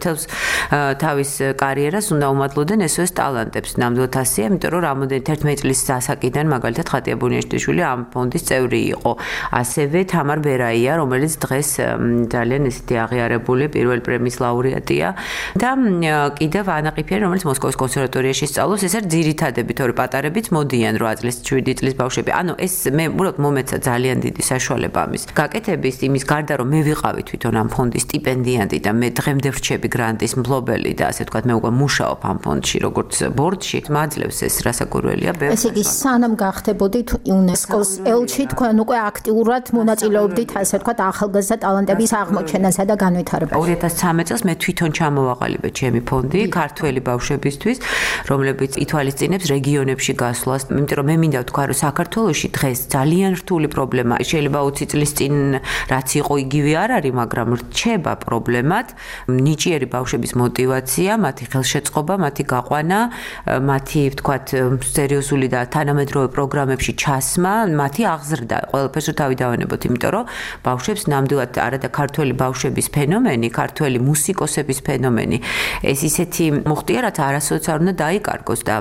თავის კარიერას უნდა უმადლოდნენ ესოეს ტალანტებს. ნამდვილად ასეა, იმიტომ რომ რამოდენიმე თერთმეტ წლის ასაკიდან მაგალითად ხატია ბუნიათიშვილი ამ ფონდის წევრი იყო. ასევე თამარ ბერაია, რომელიც დღეს ძალიან ესეთი აღიარებული პირველი პრემიის ლაურეატია და კიდევ ანა ყიფიანი, რომელიც მოსკოვის კონსერვატორიაში სწავლობს. ეს არის ძირითადები, თორე პატარებიც მოდიან რვა წლის, შვიდი წლის ბავშვები. ანუ ეს მე უბრალოდ მომეცა ძალიან დიდი საშუალება ამის გაკეთების, იმის გარდა რომ მე ვიყავი თვითონ ამ ფონდის სტიპენდიანტი და მე დღემდე ვრჩები გრანტის მფლობელი და ასე ვთქვათ, მე უკვე მუშაობ ამ ფონდში, როგორც ბორდში. მაძლევს ეს რასაკვირველია, ბევრი. ესე იგი, სანამ გახდებოდით იუნესკოს ელჩი, თქვენ უკვე აქტიურად მონაწილეობდით, ასე ვთქვათ, ახალგაზრდა ტალანტების აღმოჩენასა და განვითარებაში. ორი ათას ცხრამეტ წელს მე თვითონ ჩამოვაყალიბე ჩემი ფონდი ქართველი ბავშვებისთვის, რომლებიც ითვალისწინებს რეგიონებში გასვლას. იმიტომ რომ მე მინდა ვთქვა, რომ საქართველოში დღეს ძალიან რთული პრობლემა, შეიძლება ოცი წლის წინ რაც იყო იგივე არ არის, მაგრამ რჩება პრობლემად, ნიჭიერი ბავშვების мотиваცია, მათი ხელშეწყობა, მათი გაყვანა, მათი ვთქვათ, სერიოზული და თანამედროვე პროგრამებში ჩასმა, მათი აღზრდა. ყველაფერს თავი დავანებოთ, იმიტომ რომ ბავშვებს ნამდვილად არა და ქართველი ბავშვების ფენომენი, ქართველი მუსიკოსების ფენომენი, ეს ისეთი მოხდია, რაც არასოდეს არ უნდა დაიკარგოს და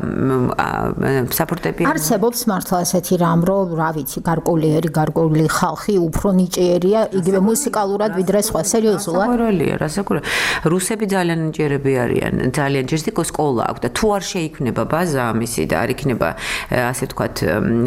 საფორტეპიანო არსებობს მართლა ასეთი რამ, რომ რა ვიცი, გარკვეული გარკვეული ხალხი უფრო ნიჭიერია, იგივე მუსიკალურად ვიდრე სხვა, სერიოზულად. რასაკვირველია, რასაკვირველია. რუსები ძალიან ნიჭიერები არიან, ძალიან ჯერ იქ სკოლა აქვს და თუ არ შეიქმნება ბაზა ამისი და არ იქნება ასე ვთქვათ,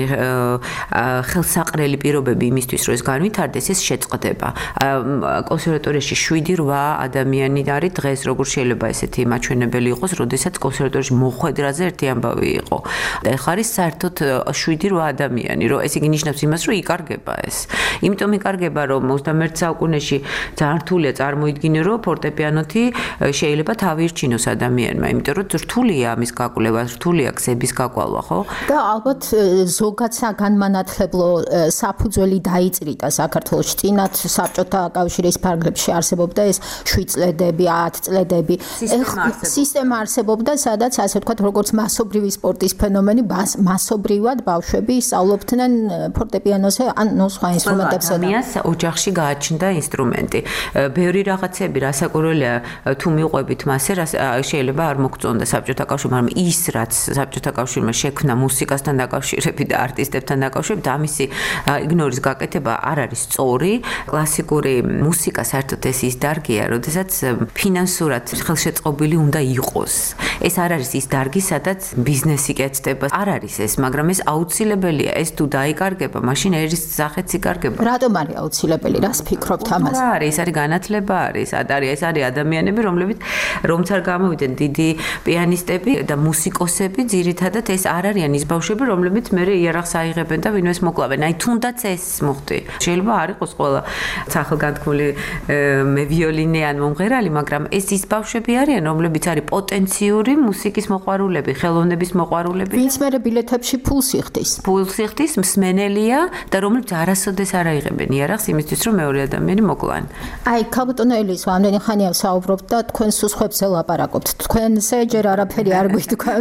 ხელსაყრელი პირობები იმისთვის, რომ ეს განვითარდეს, ეს შეწყდება. კონსერვატორიაში შვიდი რვა ადამიანი არის დღეს, როგორ შეიძლება ესეთი მაჩვენებელი იყოს, როდესაც კონსერვატორიაში მოხვედრაზე ერთი ამბავი იყო. და ეხლა არის საერთოდ შვიდი რვა ადამიანი, რომ ეს იგი ნიშნავს იმას, რომ იკარგება ეს. იმიტომ იკარგება, რომ ოცდამეერთე საუკუნეში ძალიან რთულია წარმოიდგინე, რომ ფორტეპიანოთი შეიძლება თავი ირჩინოს ადამიანმა, იმიტომ რომ რთულია ამის გაკვლევა, რთულია გზების გაკვალვა, ხო? და ალბათ ზოგადად განმანათლებლო საფუძველი დაიწრიდა საქართველოში. წინათ საბჭოთა კავშირის ფარგლებში არსებობდა ეს შვიდ წლედები, ათ წლედები. სისტემა არსებობდა, სადაც ასე ვთქვათ, როგორც მასობრივი სპორტის ფენომენი, მასობრივად ბავშვები სწავლობდნენ ფორტეპიანოზე, ან ნუ სხვა ინსტრუმენტებზე. ადამიანს ოჯახში გააჩნდა ინსტრუმენტი. ბევრი რაღაცები რასაკვირველია, თუ მიყვებით მასე, შეიძლება არ მოგწონდა საბჭოთა კავშირი, მაგრამ ის რაც საბჭოთა კავშირმა შექმნა მუსიკასთან დაკავშირებით და არტისტებთან დაკავშირებით, ამისი იგნორის გაკეთება არ არის სწორი კლასიკური მუსიკა საერთოდ ეს ის დარგია, როდესაც ფინანსურად ხელშეწყობილი უნდა იყოს. ეს არ არის ის დარგი, სადაც ბიზნესი კეთდება. არ არის ეს, მაგრამ ეს აუცილებელია. ეს თუ დაიკარგება, მაშინ ერის სახეც იკარგება. რატომ არის აუცილებელი? რას ფიქრობთ ამაზე? არ არის, ეს არის განათლება არის. არის ეს არის ადამიანები, რომლებიც რომც არ გამოვიდნენ დიდი პიანისტები და მუსიკოსები, ძირითადად ეს არ არიან ის ბავშვები, რომლებიც მე იარაღს აიღებენ და ვინმეს მოკლავენ. აი თუნდაც ეს მოხდი. შეიძლება არ იყოს ყველა სახელგანთქმული მე ვიოლინე ან მომღერალი, მაგრამ ეს ის ბავშვები არიან, რომლებიც არის პოტენციური მუსიკის მოყვარულები, ხელოვნების მოყვარულები. ვინც მე ბილეთებში ფულს იხდის. ფულს იხდის, მსმენელია და რომლებიც არასოდეს არ აიღებენ იარაღს იმისთვის, რომ მეორე ადამიანი მოკლან. აი, ქალბატონო ელის, ამდენი ხანია ვსაუბრობთ და თქვენ სუსხებზე ლაპარაკობთ. თქვენზე ჯერ არაფერი არ გვითქვას.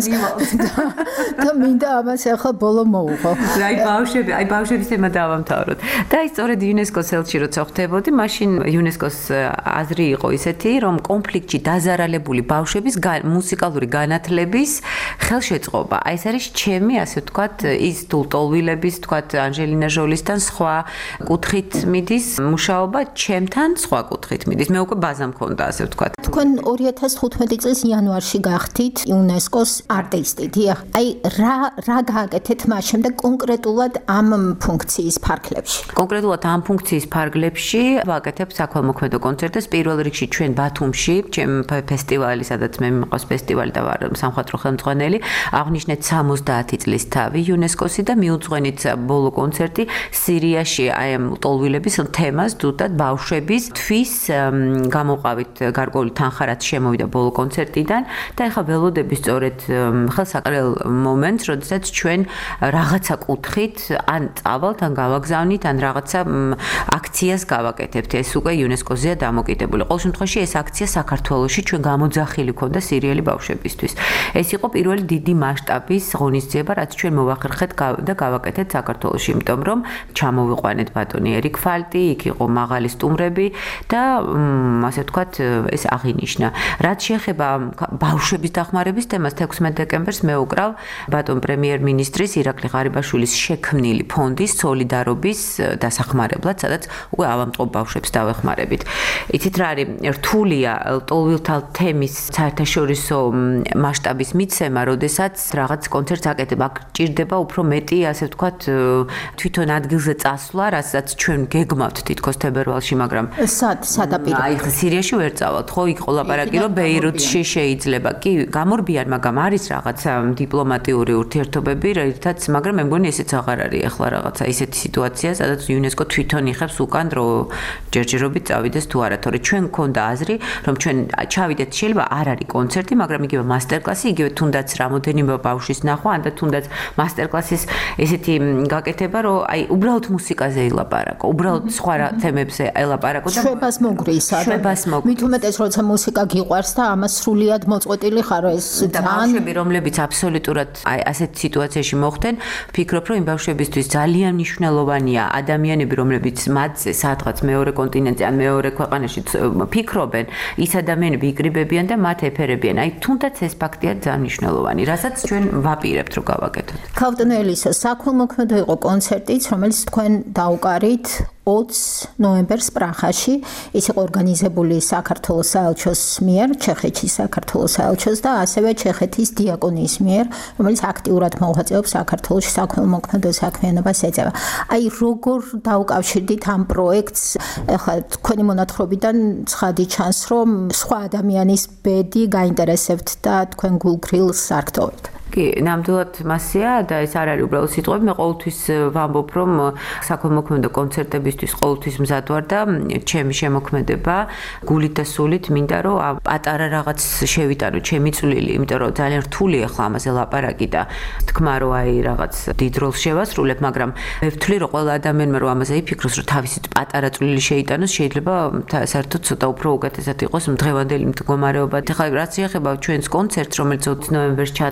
და მინდა ამას ახლა ბოლო მოუღო. აი ბავშვები, აი ბავშვების თემა დავამთავროთ. და აი სწორედ იუნესკოს ელჩი როცა ხდებოდი, მაშინ იუნესკოს აზრი იყო ისეთი, რომ კონფლიქტში დაზარალებული ბავშვების მუსიკალური განათლების ხელშეწყობა. აი ეს არის ჩემი, ასე ვთქვათ, ის ტულტოლვილების, ვთქვათ, ანჟელინა ჟოლისთან სხვა კუთხით მიდის მუშაობა, ჩემთან სხვა კუთხით მიდის. მე უკვე ბაზა მქონდა, ასე ვთქვათ. თქვენ ორი ათას თხუთმეტი წლის იანვარში გახდით იუნესკოს არტისტი. დიახ, აი რა რა გააკეთეთ მას შემდეგ კონკრეტულად ამ ფუნქციის ფარგლებში? კონკრეტულად ამ ფუნქციის ფარგლებში ვაკეთებ საქველმოქმედო კონცერტებს პირველ რიგში ჩვენ ბათუმში, ჩემ ფესტივალი, სადაც მე მიყავს ფესტივალი და ვარ სამხატვრო ხელმძღვანელი, აღნიშნეთ სამოცდაათი წლის თავი იუნესკოსი და მიუძღვენით ბოლო კონცერტი სირიაში, აი ამ ტოლვილების თემას, თუდად ბავშვების თვის გამოყავით გარკვეული თანხა, რაც შემოვიდა ბოლო კონცერტიდან და ეხლა ველოდები სწორედ ხელსაყრელ მომენტს, როდესაც ჩვენ რაღაცა კუთხით ან წავალთ, ან გავაგზავნით, ან რაღაცა აქციას გავაკეთებთ. ეს უკვე იუნესკოზეა დამოკიდებული. ყოველ შემთხვევაში ეს აქცია საქართველოში ჩვენ გამოძახილი ქონდა სირიელი ბავშვებისთვის. ეს იყო პირველი დიდი მასშტაბის ღონისძიება, რაც ჩვენ მოვახერხეთ და გავაკეთეთ საქართველოში, იმიტომ რომ ჩამოვიყვანეთ ბატონი ერიკ ფალტი, იქ იყო მაღალი სტუმრები და ასე ვთქვათ, ეს აღინიშნა. რაც შეეხება ბავშვების დახმარების თემას, თექვსმეტ დეკემბერს მე უკრავ ბატონ პრემიერ-მინისტრის ირაკლი ღარიბაშვილის შექმნილი ფონდის სოლიდარობის დასახმარებლად, სადაც უკვე ავამწყობ ბავშვებს დავეხმარებით. იცით რა არის, რთულია ტოლვილთა თემის საერთაშორისო მასშტაბის მიცემა, როდესაც რაღაც კონცერტს აკეთებ, აქ ჭირდება უფრო მეტი, ასე ვთქვათ, თვითონ ადგილზე წასვლა, რასაც ჩვენ გეგმავთ თითქოს თებერვალში, მაგრამ სად სადაპირო? აი ხა სირიაში ვერ წავალთ, ხო, იქ ყოლაპარაკი რომ ბეირუთში შეიძლება. კი, გამორბიან, მაგრამ არის რაღაცა დიპლომატიური ურთიერთობები, რითაც, მაგრამ მე მგონი ესეც აღარ არის ახლა რაღაცა ისეთი სიტუაცია, სადაც იუნესკო თვითონ იხებს უკან რო ჯერჯერობით წავიდეს თუ არა, თორე ჩვენ გქონდა აზრი, რომ ჩვენ ჩავიდეთ, შეიძლება არ არის კონცერტი, მაგრამ იგივე მასტერკლასი, იგივე თუნდაც რამოდენიმე ბავშვის ნახვა, ან და თუნდაც მასტერკლასის ესეთი გაკეთება, რომ აი უბრალოდ მუსიკაზე ელაპარაკო, უბრალოდ სხვა თემებზე ელაპარაკო და შვებას მოგრისა. შვებას მოგ. მით უმეტეს როცა მუსიკა გიყვარს და ამას სრულიად მოწყვეტილი ხარ, ეს ბავშვები, რომლებიც აბსოლუტურად აი ასეთ სიტუაციაში მოხდნენ, ფიქრობ, რომ იმ ბავშვებისთვის ძალიან მნიშვნელოვანია ადამიანები, რომლებიც მათზე სადღაც მეორე კონტინენტზე ან მეორე ქვეყანაში ფიქრობენ, ის ადამიანები იკრიბებიან და მათ ეფერებიან. აი თუნდაც ეს ფაქტია ძალიან მნიშვნელოვანი, რასაც ჩვენ ვაპირებთ რომ გავაკეთოთ. ქალბატონო ელისა, საქველმოქმედო იყო კონცერტიც, რომელიც თქვენ დაუკარით ოცს ნოემბერს პრაღაში. ის იყო ორგანიზებული საქართველოს საელჩოს მიერ, ჩეხეთის საქართველოს საელჩოს და ასევე ჩეხეთის დიაკონიის მიერ, რომელიც აქტიურად მოღვაწეობს საქართველოში საქველმოქმედო საქმიანობას ეწევა. აი როგორ დაუკავშირდით ამ პროექტს? ახლა თქვენი მონათხრობიდან ცხადი ჩანს, რომ სხვა ადამიანის ბედი გაინტერესებთ და თქვენ გულგრილს არქდოვით. კი, ნამდვილად მასია და ეს არ არის უბრალოდ სიტყვები, მე ყოველთვის ვამბობ, რომ საქველმოქმედო კონცერტებისთვის ყოველთვის მზად ვარ და ჩემი შემოქმედება გულით და სულით მინდა რომ პატარა რაღაც შევიტანო ჩემი წვლილი, იმიტომ რომ ძალიან რთულია ახლა ამაზე ლაპარაკი და თქმა რომ აი რაღაც დიდ როლს შევასრულებ, მაგრამ მე ვთვლი რომ ყველა ადამიანმა რომ ამაზე იფიქროს, რომ თავისი პატარა წვლილი შეიტანოს, შეიძლება საერთოდ ცოტა უფრო უკეთესად იყოს დღევანდელი მდგომარეობა. ახლა რაც შეეხება ჩვენს კონცერტს, რომელიც ოცი ნოემბერს ჩატარდა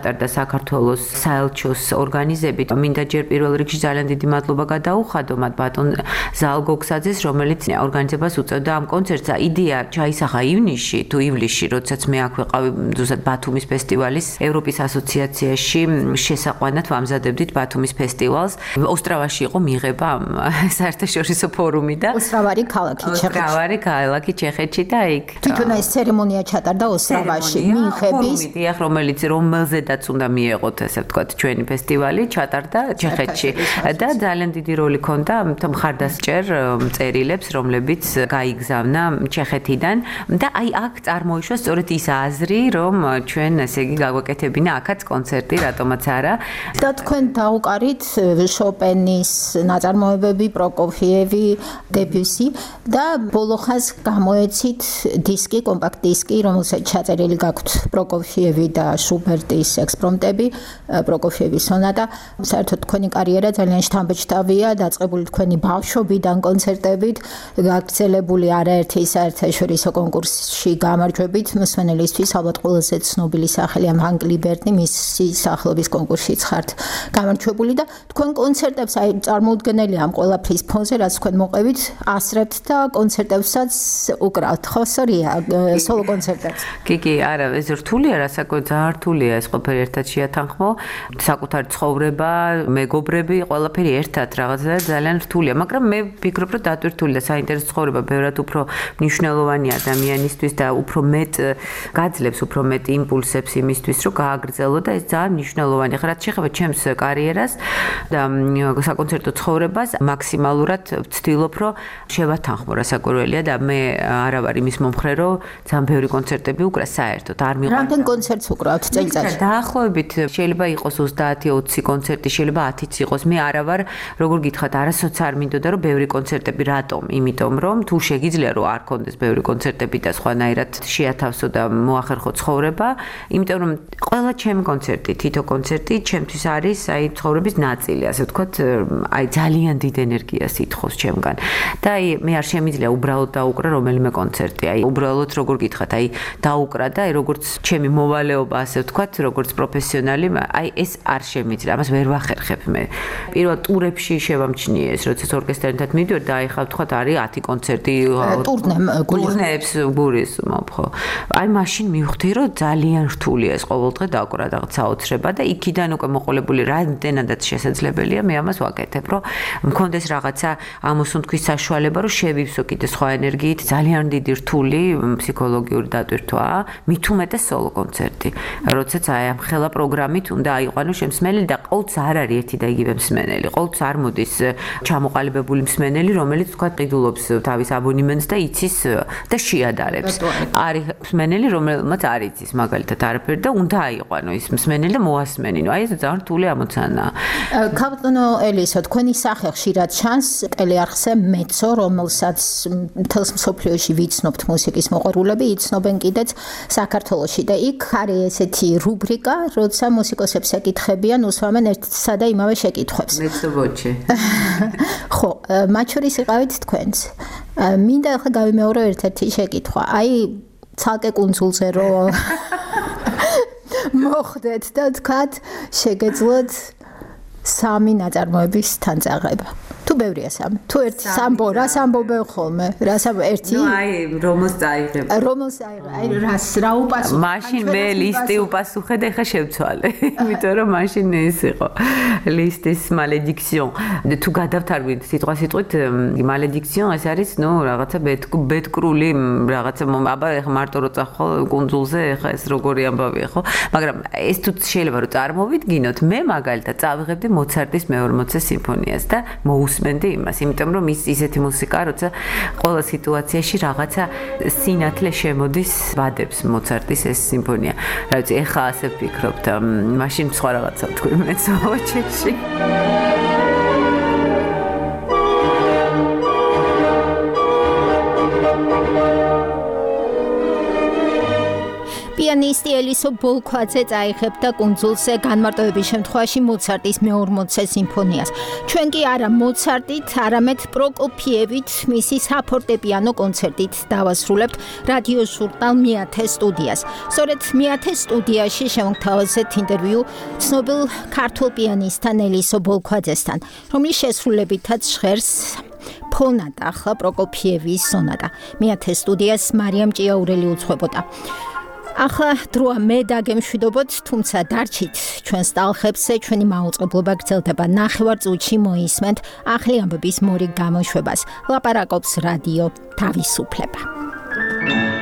საქართველოს საელჩოს ორგანიზებით. მინდა ჯერ პირველ რიგში ძალიან დიდი მადლობა გადაუხადო მათ ბატონ ზალ გოგსაძეს, რომელიც ორგანიზებას უწევდა ამ კონცერტს. იდეა ჩაისახა ივნისში თუ ივლისში, როდესაც მე აქ ვიყავი ზუსტად ბათუმის ფესტივალის ევროპის ასოციაციაში შესაყვანად ვამზადებდით ბათუმის ფესტივალს. ოსტრავაში იყო მიღება საერთაშორისო ფორუმი და ოსტრავარი ქალაქი ჩეხეთში. ოსტრავარი ქალაქი ჩეხეთში და იქ თვითონ ეს ცერემონია ჩატარდა ოსტრავაში მიღების დიახ, რომელიც რომელზედაც უნდა მიეღოთ, ესე ვთქვათ, ჩვენი ფესტივალი ჩატარდა ჩეხეთში და ძალიან დიდი როლი ჰქონდა მხარდასჭერ წერილებს, რომლებიც გაიგზავნა ჩეხეთიდან და აი აქ წარმოიშვა სწორედ ის აზრი, რომ ჩვენ ესე იგი გავაკეთებინა აქაც კონცერტი, რატომაც არა. და თქვენ დაუყარით შოპენის ნაწარმოებები, პროკოფიევი, დებიუსი და ბოლო ხანს გამოეცით დისკი, კომპაქტ დისკი, რომელსაც ჩაწერილი გაქვთ პროკოფიევი და შუბერტის ექსპრომტები, პროკოფიევის სონატა. საერთოდ თქვენი კარიერა ძალიან შთამბეჭდავია, დაწყებული თქვენი ბავშვობიდან კონცერტებით, გაგრძელებული არაერთი საერთაშორისო კონკურსში გამარჯვებით, მსმენელისთვის ალბათ ყველაზე ცნობილი სახელი ამ ჰანკლი ბერტნი, მისი სახელობის კონკურსშიც ხართ გამარჯვებული და თქვენ კონცერტებს აი წარმოუდგენელია ამ ყველაფრის ფონზე, რაც თქვენ მოყევით, ასრებთ და კონცერტებსაც უკრავთ, ხო, სწორია, სოლო კონცერტებს. კი, კი, არა, ეს რთულია, რასაკვირველია, ძალიან რთულია ეს ყველაფერი ერთად შეათანხმო, საკუთარი ცხოვრება, მეგობრები, ყველაფერი ერთად რაღაცა ძალიან რთულია, მაგრამ მე ვფიქრობ, რომ დატვირთული და საინტერესო ცხოვრება ბევრად უფრო მნიშვნელოვანი ადამიანისთვის და უფრო მეტ გაძლევს, უფრო მეტ იმპულსებს იმისთვის, რომ გააგრძელო და ეს ძალიან მნიშვნელოვანია. ხა რაც შეეხება ჩემს კარიერას და საკონცერტო ცხოვრებას, მაქსიმალურად ვცდილობ, რომ შევათანხმო, რასაკვირველია და მე არა ვარ იმის მომხრე, რომ ძალიან ბევრი კონცერტები უკრა საერთოდ არ მიყვარს. რამდენ კონცერტს უკრავთ წელიწადში? დაახლოებით შეიძლება იყოს ოცდაათი ოცი კონცერტი, შეიძლება ათიც იყოს. მე არა ვარ, როგორ გითხრათ, არასოც არ მინდოდა რომ ბევრი კონცერტები, რატომ? იმიტომ რომ თუ შეგიძლია რომ არ კონდეს ბევრი კონცერტები და სხვანაირად შეათავსო და მოახერხო ცხოვრება, იმიტომ რომ ყველა ჩემი კონცერტი, თითო კონცერტი ჩემთვის არის აი ცხოვრების ნაწილი, ასე ვთქვათ, აი ძალიან დიდ ენერგიას ითხოვს ჩემგან. და აი მე არ შემიძლია უბრალოდ დაუკრა რომელიმე კონცერტი. აი უბრალოდ როგორ გითხრათ, აი დაუკრა და აი როგორც ჩემი მოვალეობა, ასე ვთქვათ, როგორც პროფესიონალი, აი ეს არ შემიძლია, ამას ვერ ვახერხებ მე. პირველ ტურებში შევამჩნიე ეს, როდესაც ორკესტრთან მივდივარ და აი ხა ვთქვათ, არის ათი კონცერტი, ტურნე, ტურნეებს გულისხმობ, ხო. აი მაშინ მივხვდი, რომ ძალიან რთულია ეს ყოველდღე დაკვრა რაღაც საოცრება და იქიდან უკვე მოყოლებული რამდენადაც შესაძლებელია, მე ამას ვაკეთებ, რომ მქონდეს რაღაცა ამოსუნთქვის საშუალება, რომ შევივსო კიდე სხვა ენერგიით, ძალიან დიდი რთული ფსიქოლოგიური დატვირთვაა, მით უმეტეს სოლო კონცერტი. როდესაც აი ამ ხელა პროგრამით უნდა აიყვანო შემსმენელი და ყოველთვის არ არის ერთი და იგივე მსმენელი. ყოველთვის არ მოდის ჩამოყალიბებული მსმენელი, რომელიც თქვა ყიდულობს თავის აბონემენტს და იცის და შეადარებს. არის მსმენელი, რომელმაც არ იცის მაგალითად არაფერი და უნდა აიყვანო ის მსმენელი და მოასმენინო. აი ეს ძალიან რთული ამოცანაა. ქალბატონო ელისო, თქვენი სახე ხშირად ჩანს ტელეარხზე მეცო, რომელსაც მთელს მსოფლიოში ვიცნობთ მუსიკის მოყვარულები, იცნობენ კიდეც საქართველოში და იქ არის ესეთი რუბრიკა, როცა მუსიკოსებს ეკითხებიან, უსვამენ ერთსა და იმავე შეკითხვებს. მეცობოჩე. ხო, მათ შორის იყავით თქვენც. მინდა ახლა გავიმეორო ერთ-ერთი შეკითხვა. აი, ცალკე კუნძულზე რო მოხდეთ და თქვათ, შეგეძლოთ სამი ნაწარმოების თანწაღება. თუ ბევრია სამი. თუ ერთი სამბო, რა სამბობენ ხოლმე? რა სამბო ერთი? ნუ აი, რომელს წაიღებ. რომელს წაიღებ? აი, რას რა უპასუხე? მაშინ მე ლისტი უპასუხე და ეხა შევცვალე. იმიტომ რომ მაშინ ეს იყო ლისტის malédiction. თუ გადავთარგმნით სიტყვა სიტყვით, malédiction ეს არის, ნუ რაღაცა ბედკრული რაღაცა, აბა ეხა მარტო რო წახვალ კუნძულზე, ეხა ეს როგორი ამბავია, ხო? მაგრამ ეს თუ შეიძლება რომ წარმოვიდგინოთ, მე მაგალითად წავიღებდი მოცარტის მეორმოცე სიმფონიას და მოусმენდი იმას, იმიტომ რომ ის ისეთი მუსიკა, როცა ყველა სიტუაციაში რაღაცა სინათლე შემოდის, ვადებს მოცარტის ეს სიმფონია. რა ვიცი, ეხა ასე ვფიქრობ და მაშინ სხვა რაღაცა თქვი მეცოჩეში. პიანისტ პიანისტი ელისო ბოლქვაძე წაიღებდა კუნძულზე განმარტოების შემთხვევაში მოცარტის მეორმოცე სიმფონიას. ჩვენ კი არა მოცარტით, არამედ პროკოფიევით მისი საფორტეპიანო კონცერტით დავასრულებთ რადიო ჟურნალ მეათე სტუდიას. სწორედ მეათე სტუდიაში შემოგთავაზეთ ინტერვიუ ცნობილ ქართულ პიანისტთან ელისო ბოლქვაძესთან, რომლის შესრულებითაც ჟღერს ფონატა, ახლა პროკოფიევის სონატა. მეათე სტუდიას მარიამ ჭიაურელი უძღვებოდა. ახლა დროა მე დაგემშვიდობოთ, თუმცა დარჩით ჩვენს ტალღებზე, ჩვენი მაუწყებლობა გრძელდება ნახევარ წუთში მოისმენთ ახალი ამბების მორიგ გამოშვებას. ლაპარაკობს რადიო თავისუფლება.